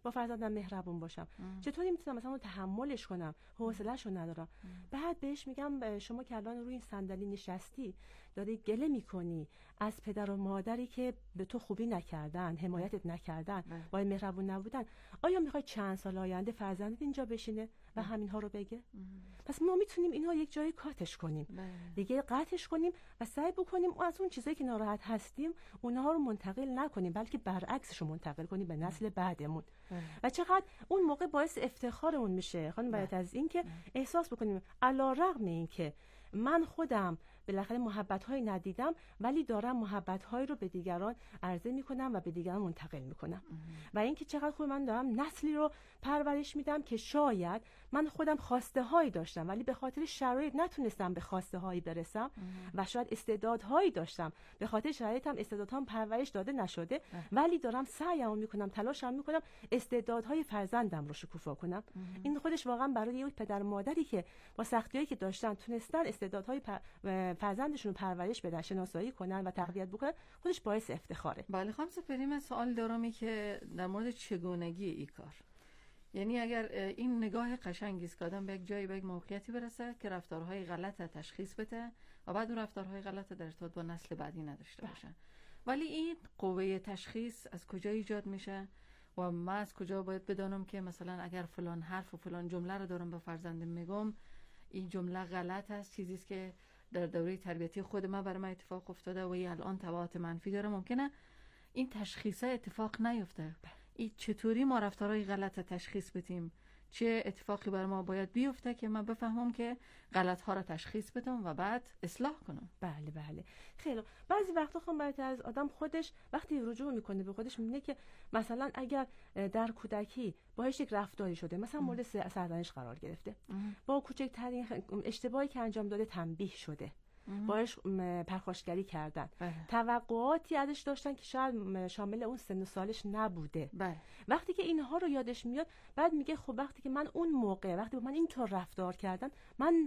با فرزندم مهربون باشم؟ چطوری میتونم مثلا تحملش کنم؟ حوصله‌شو ندارم. بعد بهش میگم شما که الان روی این صندلی نشستی داری گله میکنی از پدر و مادری که به تو خوبی نکردن، حمایتت نکردن، با مهربون نبودن. آیا میخوای چند سال آینده فرزندت اینجا بشینه و همینها رو بگه؟ پس ما میتونیم اینها یک جایی کاتش کنیم، دیگه قطعش کنیم و سعی بکنیم از اون چیزایی که ناراحت هستیم اونها رو منتقل نکنیم، بلکه برعکسش رو منتقل کنیم به نسل بعدمون. و چقدر اون موقع باعث افتخارمون میشه خانم بعد از این که احساس بکنیم علی‌رغم این که من خودم بالاخره محبت‌هایی ندیدم ولی دارم محبت‌هایی رو به دیگران عرضه می‌کنم و به دیگران منتقل می‌کنم. و اینکه چقدر خوب من دارم نسلی رو پرورش میدم که شاید من خودم خواسته‌هایی داشتم ولی به خاطر شرایط نتونستم به خواسته‌هایی برسم و شاید استعدادهایی داشتم به خاطر شرایطم استعدادهام پرورش داده نشده ولی دارم سعیمو می‌کنم، تلاشم می‌کنم استعدادهای فرزندم رو شکوفا کنم. این خودش واقعا برای یک پدر و مادری که با سختی‌هایی که داشتن تونستن استعدادهای فرزندشون رو پرورش بدن، شناسایی کنن و تقویت بکنن، خودش باعث افتخاره. بله خانم سپهری، من سوال دارم که در مورد چگونگی این کار، یعنی اگر این نگاه قشنگی است که آدم به یک جایی به یک موقعیتی برسه که رفتارهای غلط تشخیص بده و بعد اون رفتارهای غلط در ارتباط با نسل بعدی نداشته باشه، ولی این قوه تشخیص از کجا ایجاد میشه و من از کجا باید بدانم که مثلا اگر فلان حرف و فلان جمله رو دارم به فرزندم میگم این جمله غلط است، چیزی است که در دوره تربیتی خود من برای من اتفاق افتاده و الان تبعات منفی داره، ممکنه این تشخیص اتفاق نیفته. این چطوری ما رفتارهای غلط تشخیص بدیم؟ چه اتفاقی بر ما باید بیفته که من بفهمم که غلط ها رو تشخیص بدم و بعد اصلاح کنم؟ بله خیلی بعضی وقتا خب از آدم خودش وقتی رجوع میکنه به خودش میبینه که مثلا اگر در کودکی باهاش یک رفتاری شده، مثلا مورد سرزنش قرار گرفته، با کوچکترین اشتباهی که انجام داده تنبیه شده، باهاش پرخاشگری کردن، توقعاتی ازش داشتن که شاید شامل اون سن و سالش نبوده. وقتی که اینها رو یادش میاد بعد میگه خب وقتی که من اون موقع وقتی با من اینطور رفتار کردن من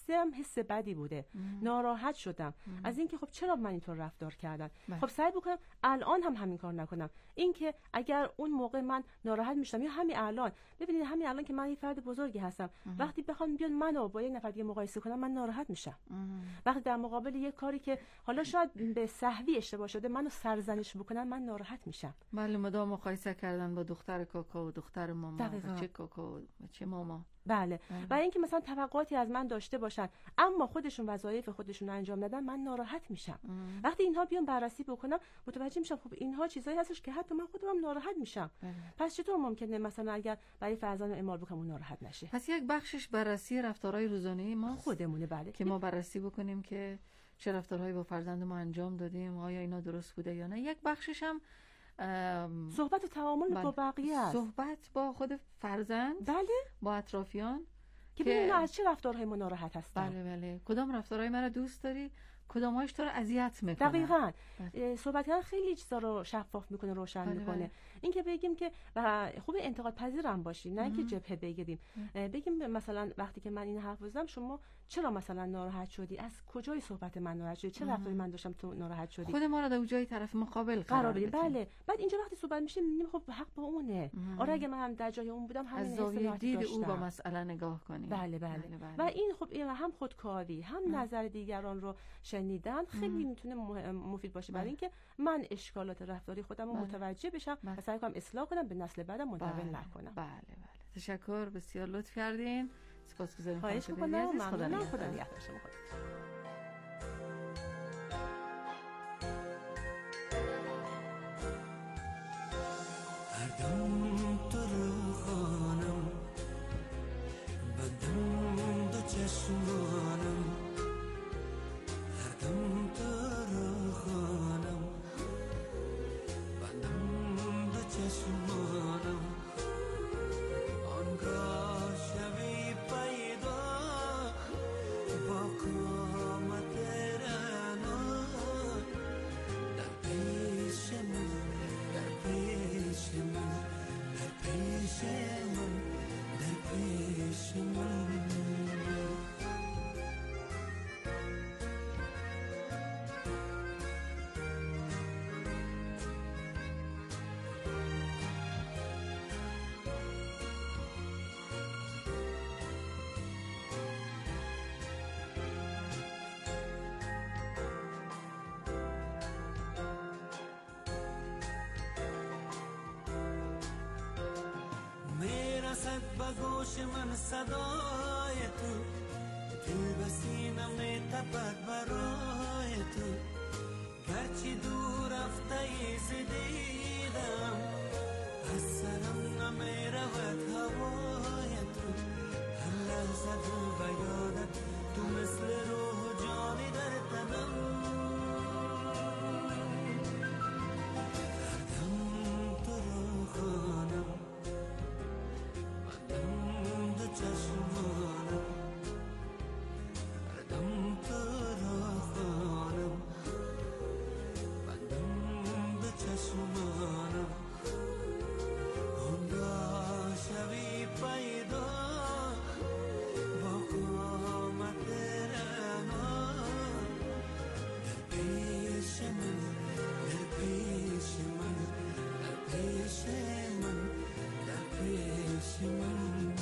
حس بدی بوده، ناراحت شدم از اینکه خب چرا من اینطور رفتار کردم. خب سعی بکنم الان هم همین کار نکنم. اینکه اگر اون موقع من ناراحت میشدم یا همین الان، ببینید همین الان که من یک فرد بزرگی هستم وقتی بخوام بیان منو با یک نفر دیگه مقایسه کنم من ناراحت میشم. وقتی در مقابل یک کاری که حالا شاید به سهوی اشتباه شده منو سرزنش بکنن من ناراحت میشم. بله، مدام مقایسه کردن با دختر کاکا و دختر ماما و چه کاکا و چه ماما. بله. و اینکه مثلا توقعاتی از من داشته باشن اما خودشون وظایف خودشون انجام ندن من ناراحت میشم. وقتی اینها بیان بررسی بکنم متوجه میشم خب اینها چیزایی هستش که حتی من خودم ناراحت میشم. پس چطور ممکنه مثلا اگر برای فرزندم اعمال بکنم اون ناراحت نشه؟ پس یک بخشش بررسی رفتارهای روزانه ما خودمونه. بله، که ما بررسی بکنیم که چه رفتارهایی با فرزند ما انجام دادیم، آیا اینا درست بوده یا نه. یک بخشش هم صحبت و تعامل با بقیه است، صحبت با خود فرزند، با اطرافیان که ببینن از چه رفتارهای ما ناراحت هستن. بله کدام رفتارهای من رو دوست داری، کدامهاش تو رو اذیت میکنه. دقیقاً صحبت کردن خیلی چیزا رو شفاف میکنه، روشن میکنه. این که بگیم که خوب انتقاد پذیرم باشیم، نه اینکه جبهه بگیریم. بگیم مثلا وقتی که من این حرف زدم شما چرا مثلا ناراحت شدی، از کجای صحبت من ناراحت شدی، چه رفتاری من داشتم تو ناراحت شدی. خود ما رو در جای طرف مقابل قرار بدیم. بله. بعد اینجا وقتی صحبت میشه میگیم خب حق با اونه. آره اگه من هم در جای اون بودم همین از زاویه دید او با مسئله نگاه کنیم. بله. و این خب هم خودکاری هم نظر دیگران رو شنیدن خیلی میتونه مفید باشه برای اینکه من اشکالات رفتاری خودم رو متوجه بشم و سعی کنم اصلاح کنم، به نسل بعدم منتقل نکنم. بله. تشکر، بسیار لطف کردین. سپاسگزارم. خواهش می‌کنم. ممنونم. خدا نگهدار شما. هر دم تو رو خانم بدم دو چشمانم، هر دم تو رو خانم بدم دو چشمانم، آنگاه شوی پیدا با قامت رعنا در پیش من میرسد به گوش من صدای تو، دل به سینه میتپد برای تو، گرچه دور رفته ای زدیدم، از سرم نمیرود هوای تو، هر لحظه دل به یادت، تو مثل روح و جانی در تنم، هر دم تو رو خوانم، هر دم دو چشمانم، هر دم تو رو خوانم، هر دم دو چشمانم، آنگاه شوی پیدا با قامت رعنا، در پیش من، در پیش من، در پیش من، در پیش من.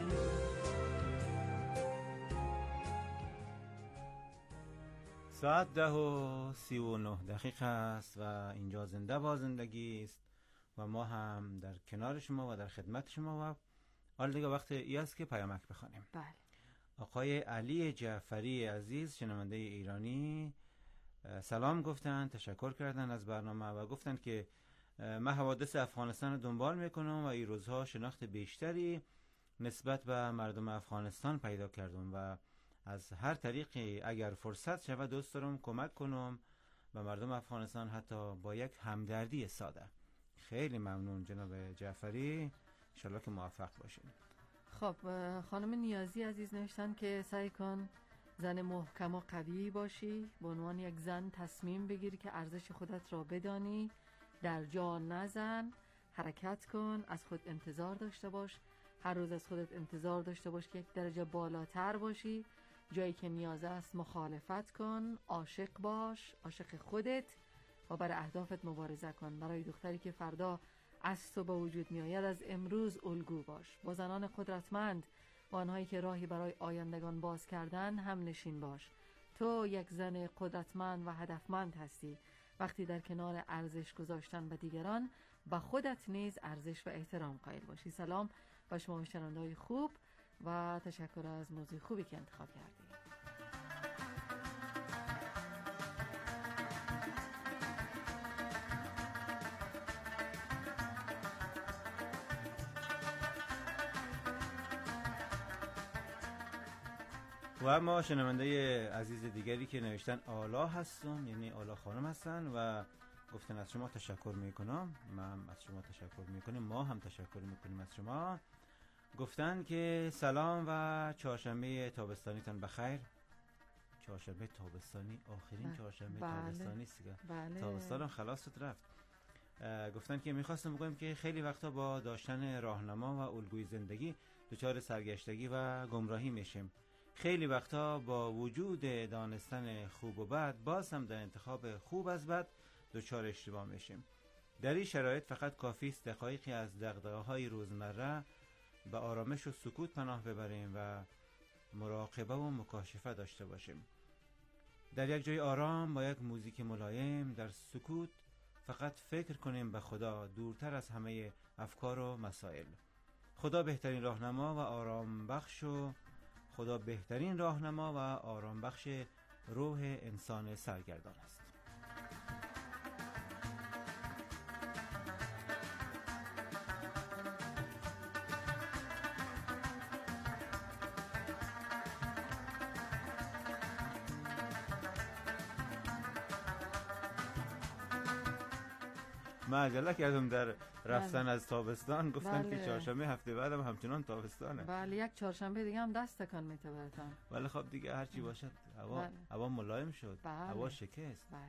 ساعت 10:39 است و اینجا زنده با زندگی است و ما هم در کنار شما و در خدمت شما و حالا دیگه وقت ای است که پیامک بخوانیم. بله. آقای علی جعفری عزیز شنونده ایرانی سلام گفتن، تشکر کردن از برنامه و گفتن که من حوادث افغانستان رو دنبال میکنم و این روزها شناخت بیشتری نسبت به مردم افغانستان پیدا کردم و از هر طریقی اگر فرصت شود دوست دارم کمک کنم به مردم افغانستان، حتی با یک همدردی ساده. خیلی ممنون جناب جعفری، انشالله که موفق باشین. خب خانم نیازی عزیز نوشتن که سعی کن زن محکم و قوی باشی، به عنوان یک زن تصمیم بگیری که ارزش خودت را بدانی، در جا نزن، حرکت کن، از خود انتظار داشته باش، هر روز از خودت انتظار داشته باش که یک درجه بالاتر باشی، جایی که نیاز است مخالفت کن، عاشق باش، عاشق خودت و برای اهدافت مبارزه کن. برای دختری که فردا از تو به وجود می آید از امروز الگو باش. با زنان قدرتمند و آنهایی که راهی برای آیندگان باز کردن هم نشین باش. تو یک زن قدرتمند و هدفمند هستی وقتی در کنار ارزش گذاشتن به دیگران به خودت نیز ارزش و احترام قائل باشی. سلام به شما شنونده‌های خوب و تشکر از موضوع خوبی که انتخاب کردید. و اما شنونده عزیز دیگری که نوشتن آلا هستم، یعنی آلا خانم هستن و گفتن از شما تشکر میکنم. من از شما تشکر میکنیم، ما هم تشکر میکنیم از شما. گفتن که سلام و چهارشنبه تابستانیتان بخیر. چهارشنبه تابستانی آخرین چهارشنبه تابستانی است. بله. تابستان خلاص شد رفت. گفتن که میخواستم بگم که خیلی وقتا با داشتن راهنما و الگوی زندگی دچار سرگشتگی و گمراهی میشیم. خیلی وقتا با وجود دانستن خوب و بد باز هم در انتخاب خوب از بد دچار اشتباه میشیم. در این شرایط فقط کافی است دقایقی از دغدغه‌های روزمره به آرامش و سکوت پناه ببریم و مراقبه و مکاشفه داشته باشیم. در یک جای آرام با یک موزیک ملایم در سکوت فقط فکر کنیم به خدا، دورتر از همه افکار و مسائل. خدا بهترین راهنما و آرام بخش و خدا بهترین راهنما و آرام بخش روح انسان سرگردان است. من عجله کردم در رفتن از تابستان، گفتن که چهارشنبه هفته بعدم همچنان تابستانه. بله، یک چهارشنبه دیگه هم دست تکان میده براتون. ولی خب دیگه هرچی باشد هوا ملایم شد. هوا شکست. بله.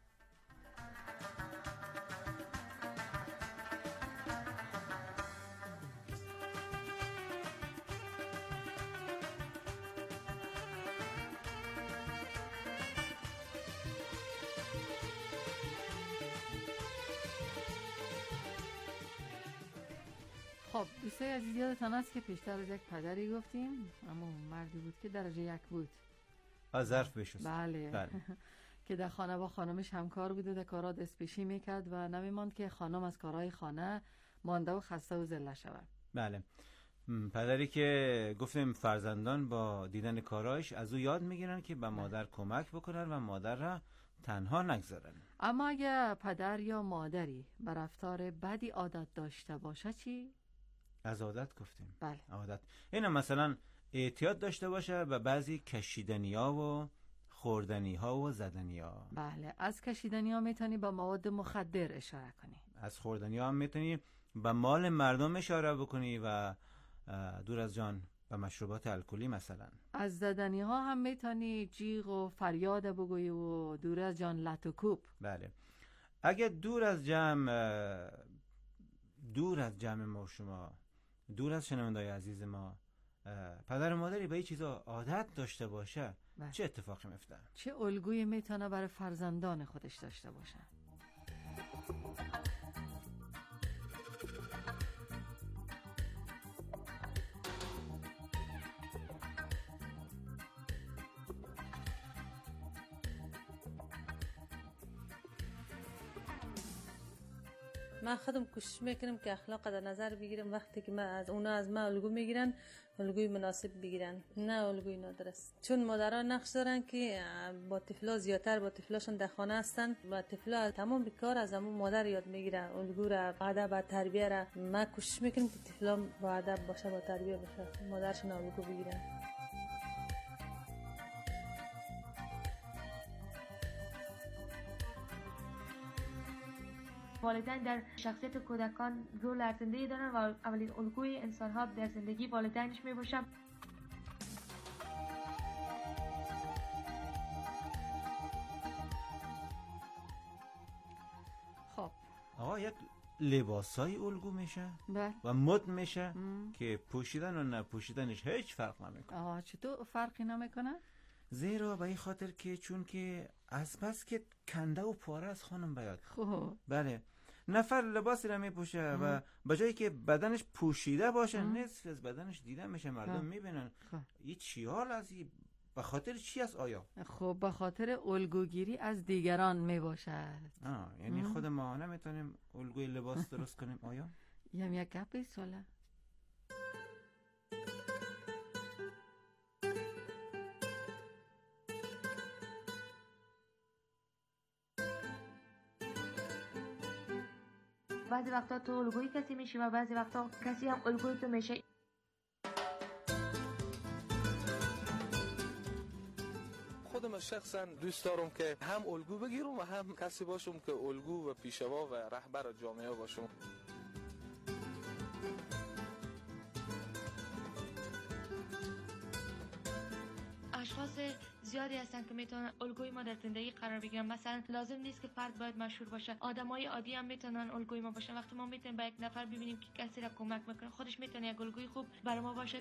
خب دوستای عزیز، یادتان است که پیشتر از یک پدری گفتیم، اما مردی بود که درجه 1 بود. ظرف بشست. بله. که در خانه با خانمش همکار بود و در کارها دست پیشی میکرد و نمیماند که خانم از کارهای خانه مانده و خسته و ذله شود. بله. پدری که گفتیم فرزندان با دیدن کارایش از او یاد میگیرن که به مادر کمک بکنن و مادر را تنها نگذارن. اما اگه پدر یا مادری به رفتار بدی عادت داشته باشه چی؟ از عادت گفتیم. بله. عادت. اینا مثلا اعتیاد داشته باشه به بعضی کشیدنی‌ها و خوردنی‌ها و زدنی‌ها. بله. از کشیدنی‌ها میتونی به مواد مخدر اشاره کنی. از خوردنی‌ها هم میتونی به مال مردم اشاره بکنی و دور از جان به مشروبات الکلی مثلا. از زدنی‌ها هم میتونی جیغ و فریاد بگویی و دور از جان لط و کوب. بله. اگه دور از جمع ما شما، دور از شنونده‌های عزیز ما، پدر و مادری به این چیزا عادت داشته باشه، چه اتفاقی میفته؟ چه الگویی میتونه برای فرزندان خودش داشته باشه؟ من خودم کوشش میکنم که اخلاق در نظر بگیرم. وقتی که از من الگو میگیرن، الگوی مناسب بگیرن، نه الگوی نادرست. چون مادران نقش دارن که با طفلا زیادتر با طفلاشون در خانه هستن و طفلا تمام کار از همون مادر یاد میگیرن، الگو را، ادب و تربیه را. من کوشش میکنم که طفلا با ادب باشه، با تربیه باشه، مادرشون الگو بگیرن. والدین در شخصیت کودکان رول ارزنده‌ای دارن و اولین الگوی انسان‌ها در زندگی والدینش میباشه. خب آقا یک لباسای الگو میشه و مد میشه که پوشیدن و نپوشیدنش هیچ فرق نمیکنه. چطور فرقی نمیکنه؟ زیرا به این خاطر که چون که از بس که کنده و پاره از خانم بیاد. خب بله، نفر لباسی را میپوشه و به جایی که بدنش پوشیده باشه نصف از بدنش دیده میشه، مردم میبینن. این چی حال از این؟ به خاطر چی است آیا؟ خب به خاطر الگوگیری از دیگران میباشد. یعنی خود ما نمیتونیم الگوی لباس درست کنیم آیا؟ یک گپ سواله. بعضی وقتا تو الگوی کسی میشی و بعضی وقتا کسی هم الگوی تو میشه. خودم شخصا دوست دارم که هم الگو بگیرم و هم کسی باشم که الگو و پیشوا و رهبر جامعه باشم. اشخاص زیادی هستن که میتونن الگوی ما در زندگی قرار بگیرن. مثلا لازم نیست که فرد باید مشهور باشه، آدمای عادی هم میتونن الگوی ما باشن. وقتی ما میتونیم به یک نفر ببینیم که کسی را کمک میکنه، خودش میتونه یک الگوی خوب برای ما باشه.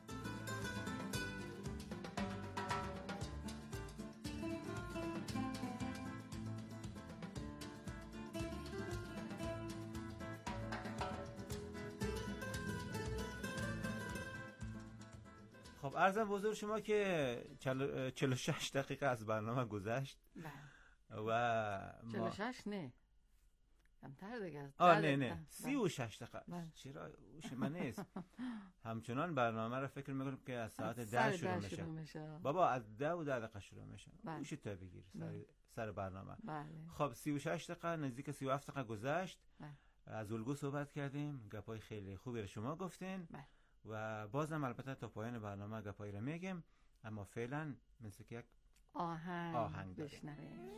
خب عرضم بزرگ شما که 46 دقیقه از برنامه گذشت و 46 نه کمتر دیگه. نه 36 دقیقه. چرا اوش من نیست. همچنان برنامه رو فکر میکنم که از ساعت 10 شروع میشه. بابا از 10 دقیقه شروع میشه. اوش تا بگیر سر برنامه. خب 36 دقیقه نزدیک 37 دقیقه گذشت. از الگو صحبت کردیم، گپای خیلی خوبی رو شما گفتین. و بازم البته تا پایان برنامه گپایی رو میگیم، اما فعلا مثل که یک آهنگ بشنویم.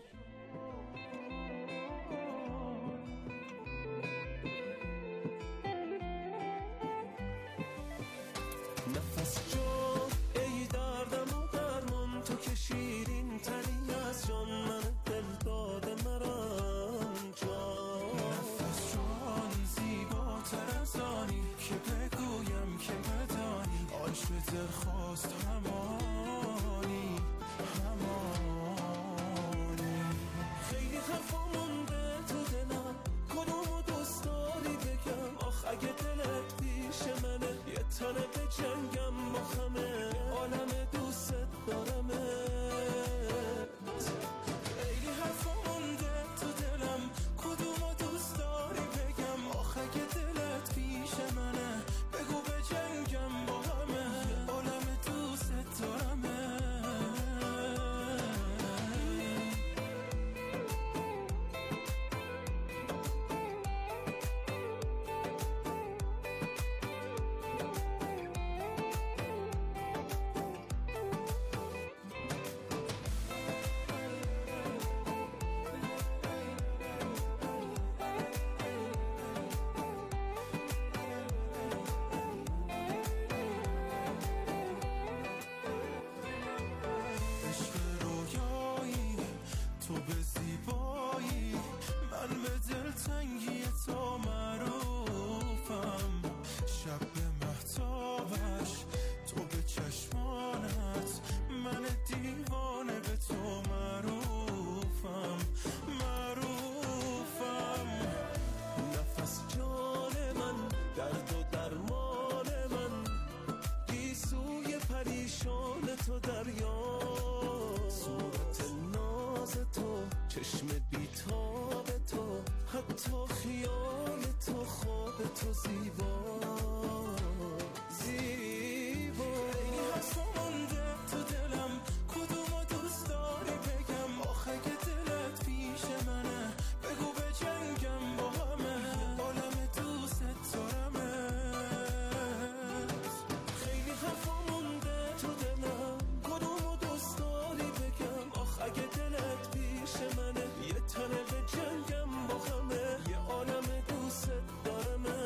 نفس جو ای دردم و درمان، تو که شیرین تنی از جان، من دل داده مرم جان. نفس جان زیباتر از آنی که بگویم که بدانی، عاشق درخواست همانی همانی. چشم بیتاب تو، حتی خیال تو، خواب تو زیبا زیبا. خیلی حرفا مونده تو دلم، کدومو دوست داری بگم؟ آخه که دلت پیش منه، بگو به جنگم با همه، عالم دوست دارمه. خیلی حرفا مونده تو دلم، کدومو دوست داری بگم؟ آخه که دلت پیش منه، یه تنه به جنگم با همه، یه عالم دوست دارمه.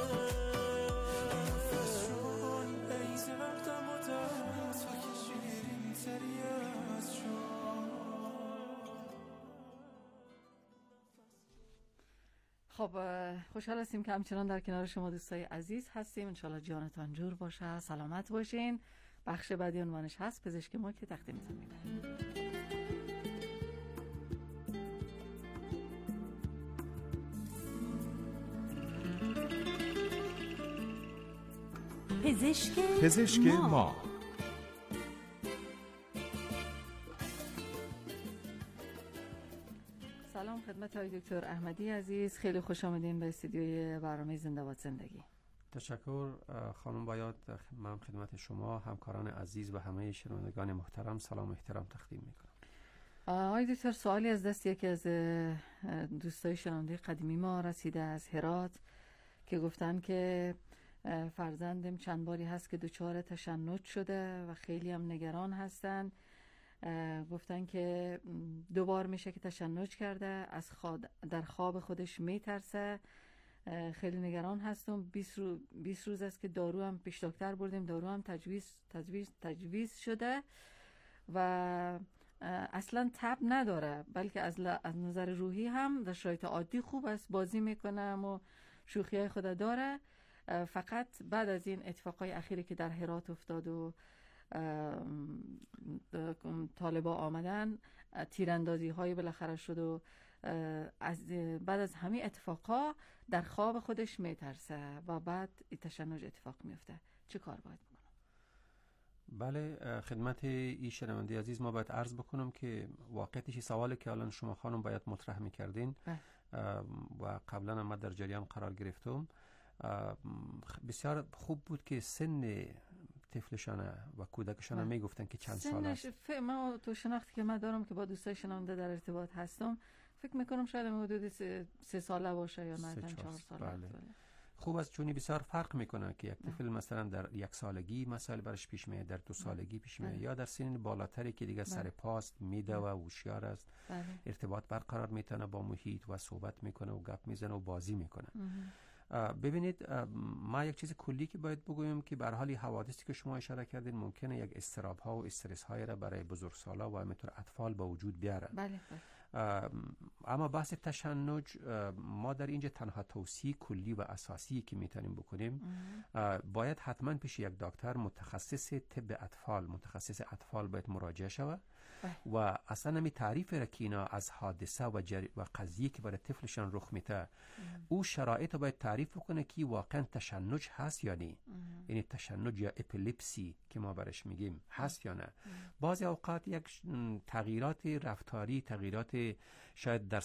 خب خوشحال هستیم که همچنان در کنار شما دوستای عزیز هستیم. انشالله جانتان جور باشه، سلامت باشین. بخش بعدی عنوانش هست پزشک ما که تقدیمتون می‌کنیم. پزشک ما. سلام خدمت های دکتر احمدی عزیز، خیلی خوش آمدین به استودیوی برنامه زنده باد زندگی. تشکر خانم بایاد. من خدمت شما، همکاران عزیز و همه شنوندگان محترم سلام و احترام تقدیم میکنم. آقای دکتر، سوالی از دست یکی از دوستای شنونده قدیمی ما رسیده از هرات که گفتن که فرزندم چند باری هست که دچار تشنج شده و خیلی هم نگران هستن. گفتن که 2 بار میشه که تشنج کرده، از در خواب خودش میترسه، خیلی نگران هستم. 20 روز است که دارو هم پیش دکتر بردیم، دارو هم تجویز شده و اصلا تب نداره، بلکه از نظر روحی هم در شرایط عادی خوب است، بازی میکنه و شوخیای خود داره. فقط بعد از این اتفاقای اخیری که در هرات افتاد و طالبا آمدن، تیراندازی های بالاخره شد و بعد از همین اتفاقا در خواب خودش میترسه و بعد تشنج اتفاق میفته. چه کار باید بکنم؟ بله، خدمت این شنونده عزیز ما باید عرض بکنم که واقعیتش سوالی که الان شما خانم باید مطرح میکردین و قبلا هم در جریان قرار گرفتم، بسیار خوب بود که سن طفلشانه و کودکشانه میگفتن که چند سال است. ما تو شناختی که من دارم که با دوستای شنونده در ارتباط هستم، فکر میکنم شاید حدود 3 ساله باشه یا نه 4 ساله. بله. خوب است، چون بسیار فرق میکنه که یک طفل مثلا در 1 سالگی مسائل برش پیش میاد، در 2 سالگی پیش میاد، یا در سن بالاتری که دیگه سر پاست، میده و هوشیار است، ارتباط برقرار میتونه با محیط و صحبت میکنه و گپ میزنه و بازی میکنه. ببینید، ما یک چیز کلی که باید بگویم که به هر حال حوادثی که شما اشاره کردین ممکنه یک اضطراب ها و استرس های را برای بزرگسالا و همینطور اطفال به وجود بیاره. بله. اما بحث تشنج ما در اینجا تنها توصیه کلی و اساسی که میتونیم بکنیم، باید حتما پیش یک دکتر متخصص طب اطفال، متخصص اطفال باید مراجعه شود و اصلا همی تعریف را که اینا از حادثه و قضیه که برای طفلشان رخ میده، او شرایط باید تعریف کنه که واقعا تشنج هست یا نه. یعنی تشنج یا اپیلپسی که ما برش میگیم هست یا نه. بعضی اوقات یک تغییرات رفتاری، تغییرات شاید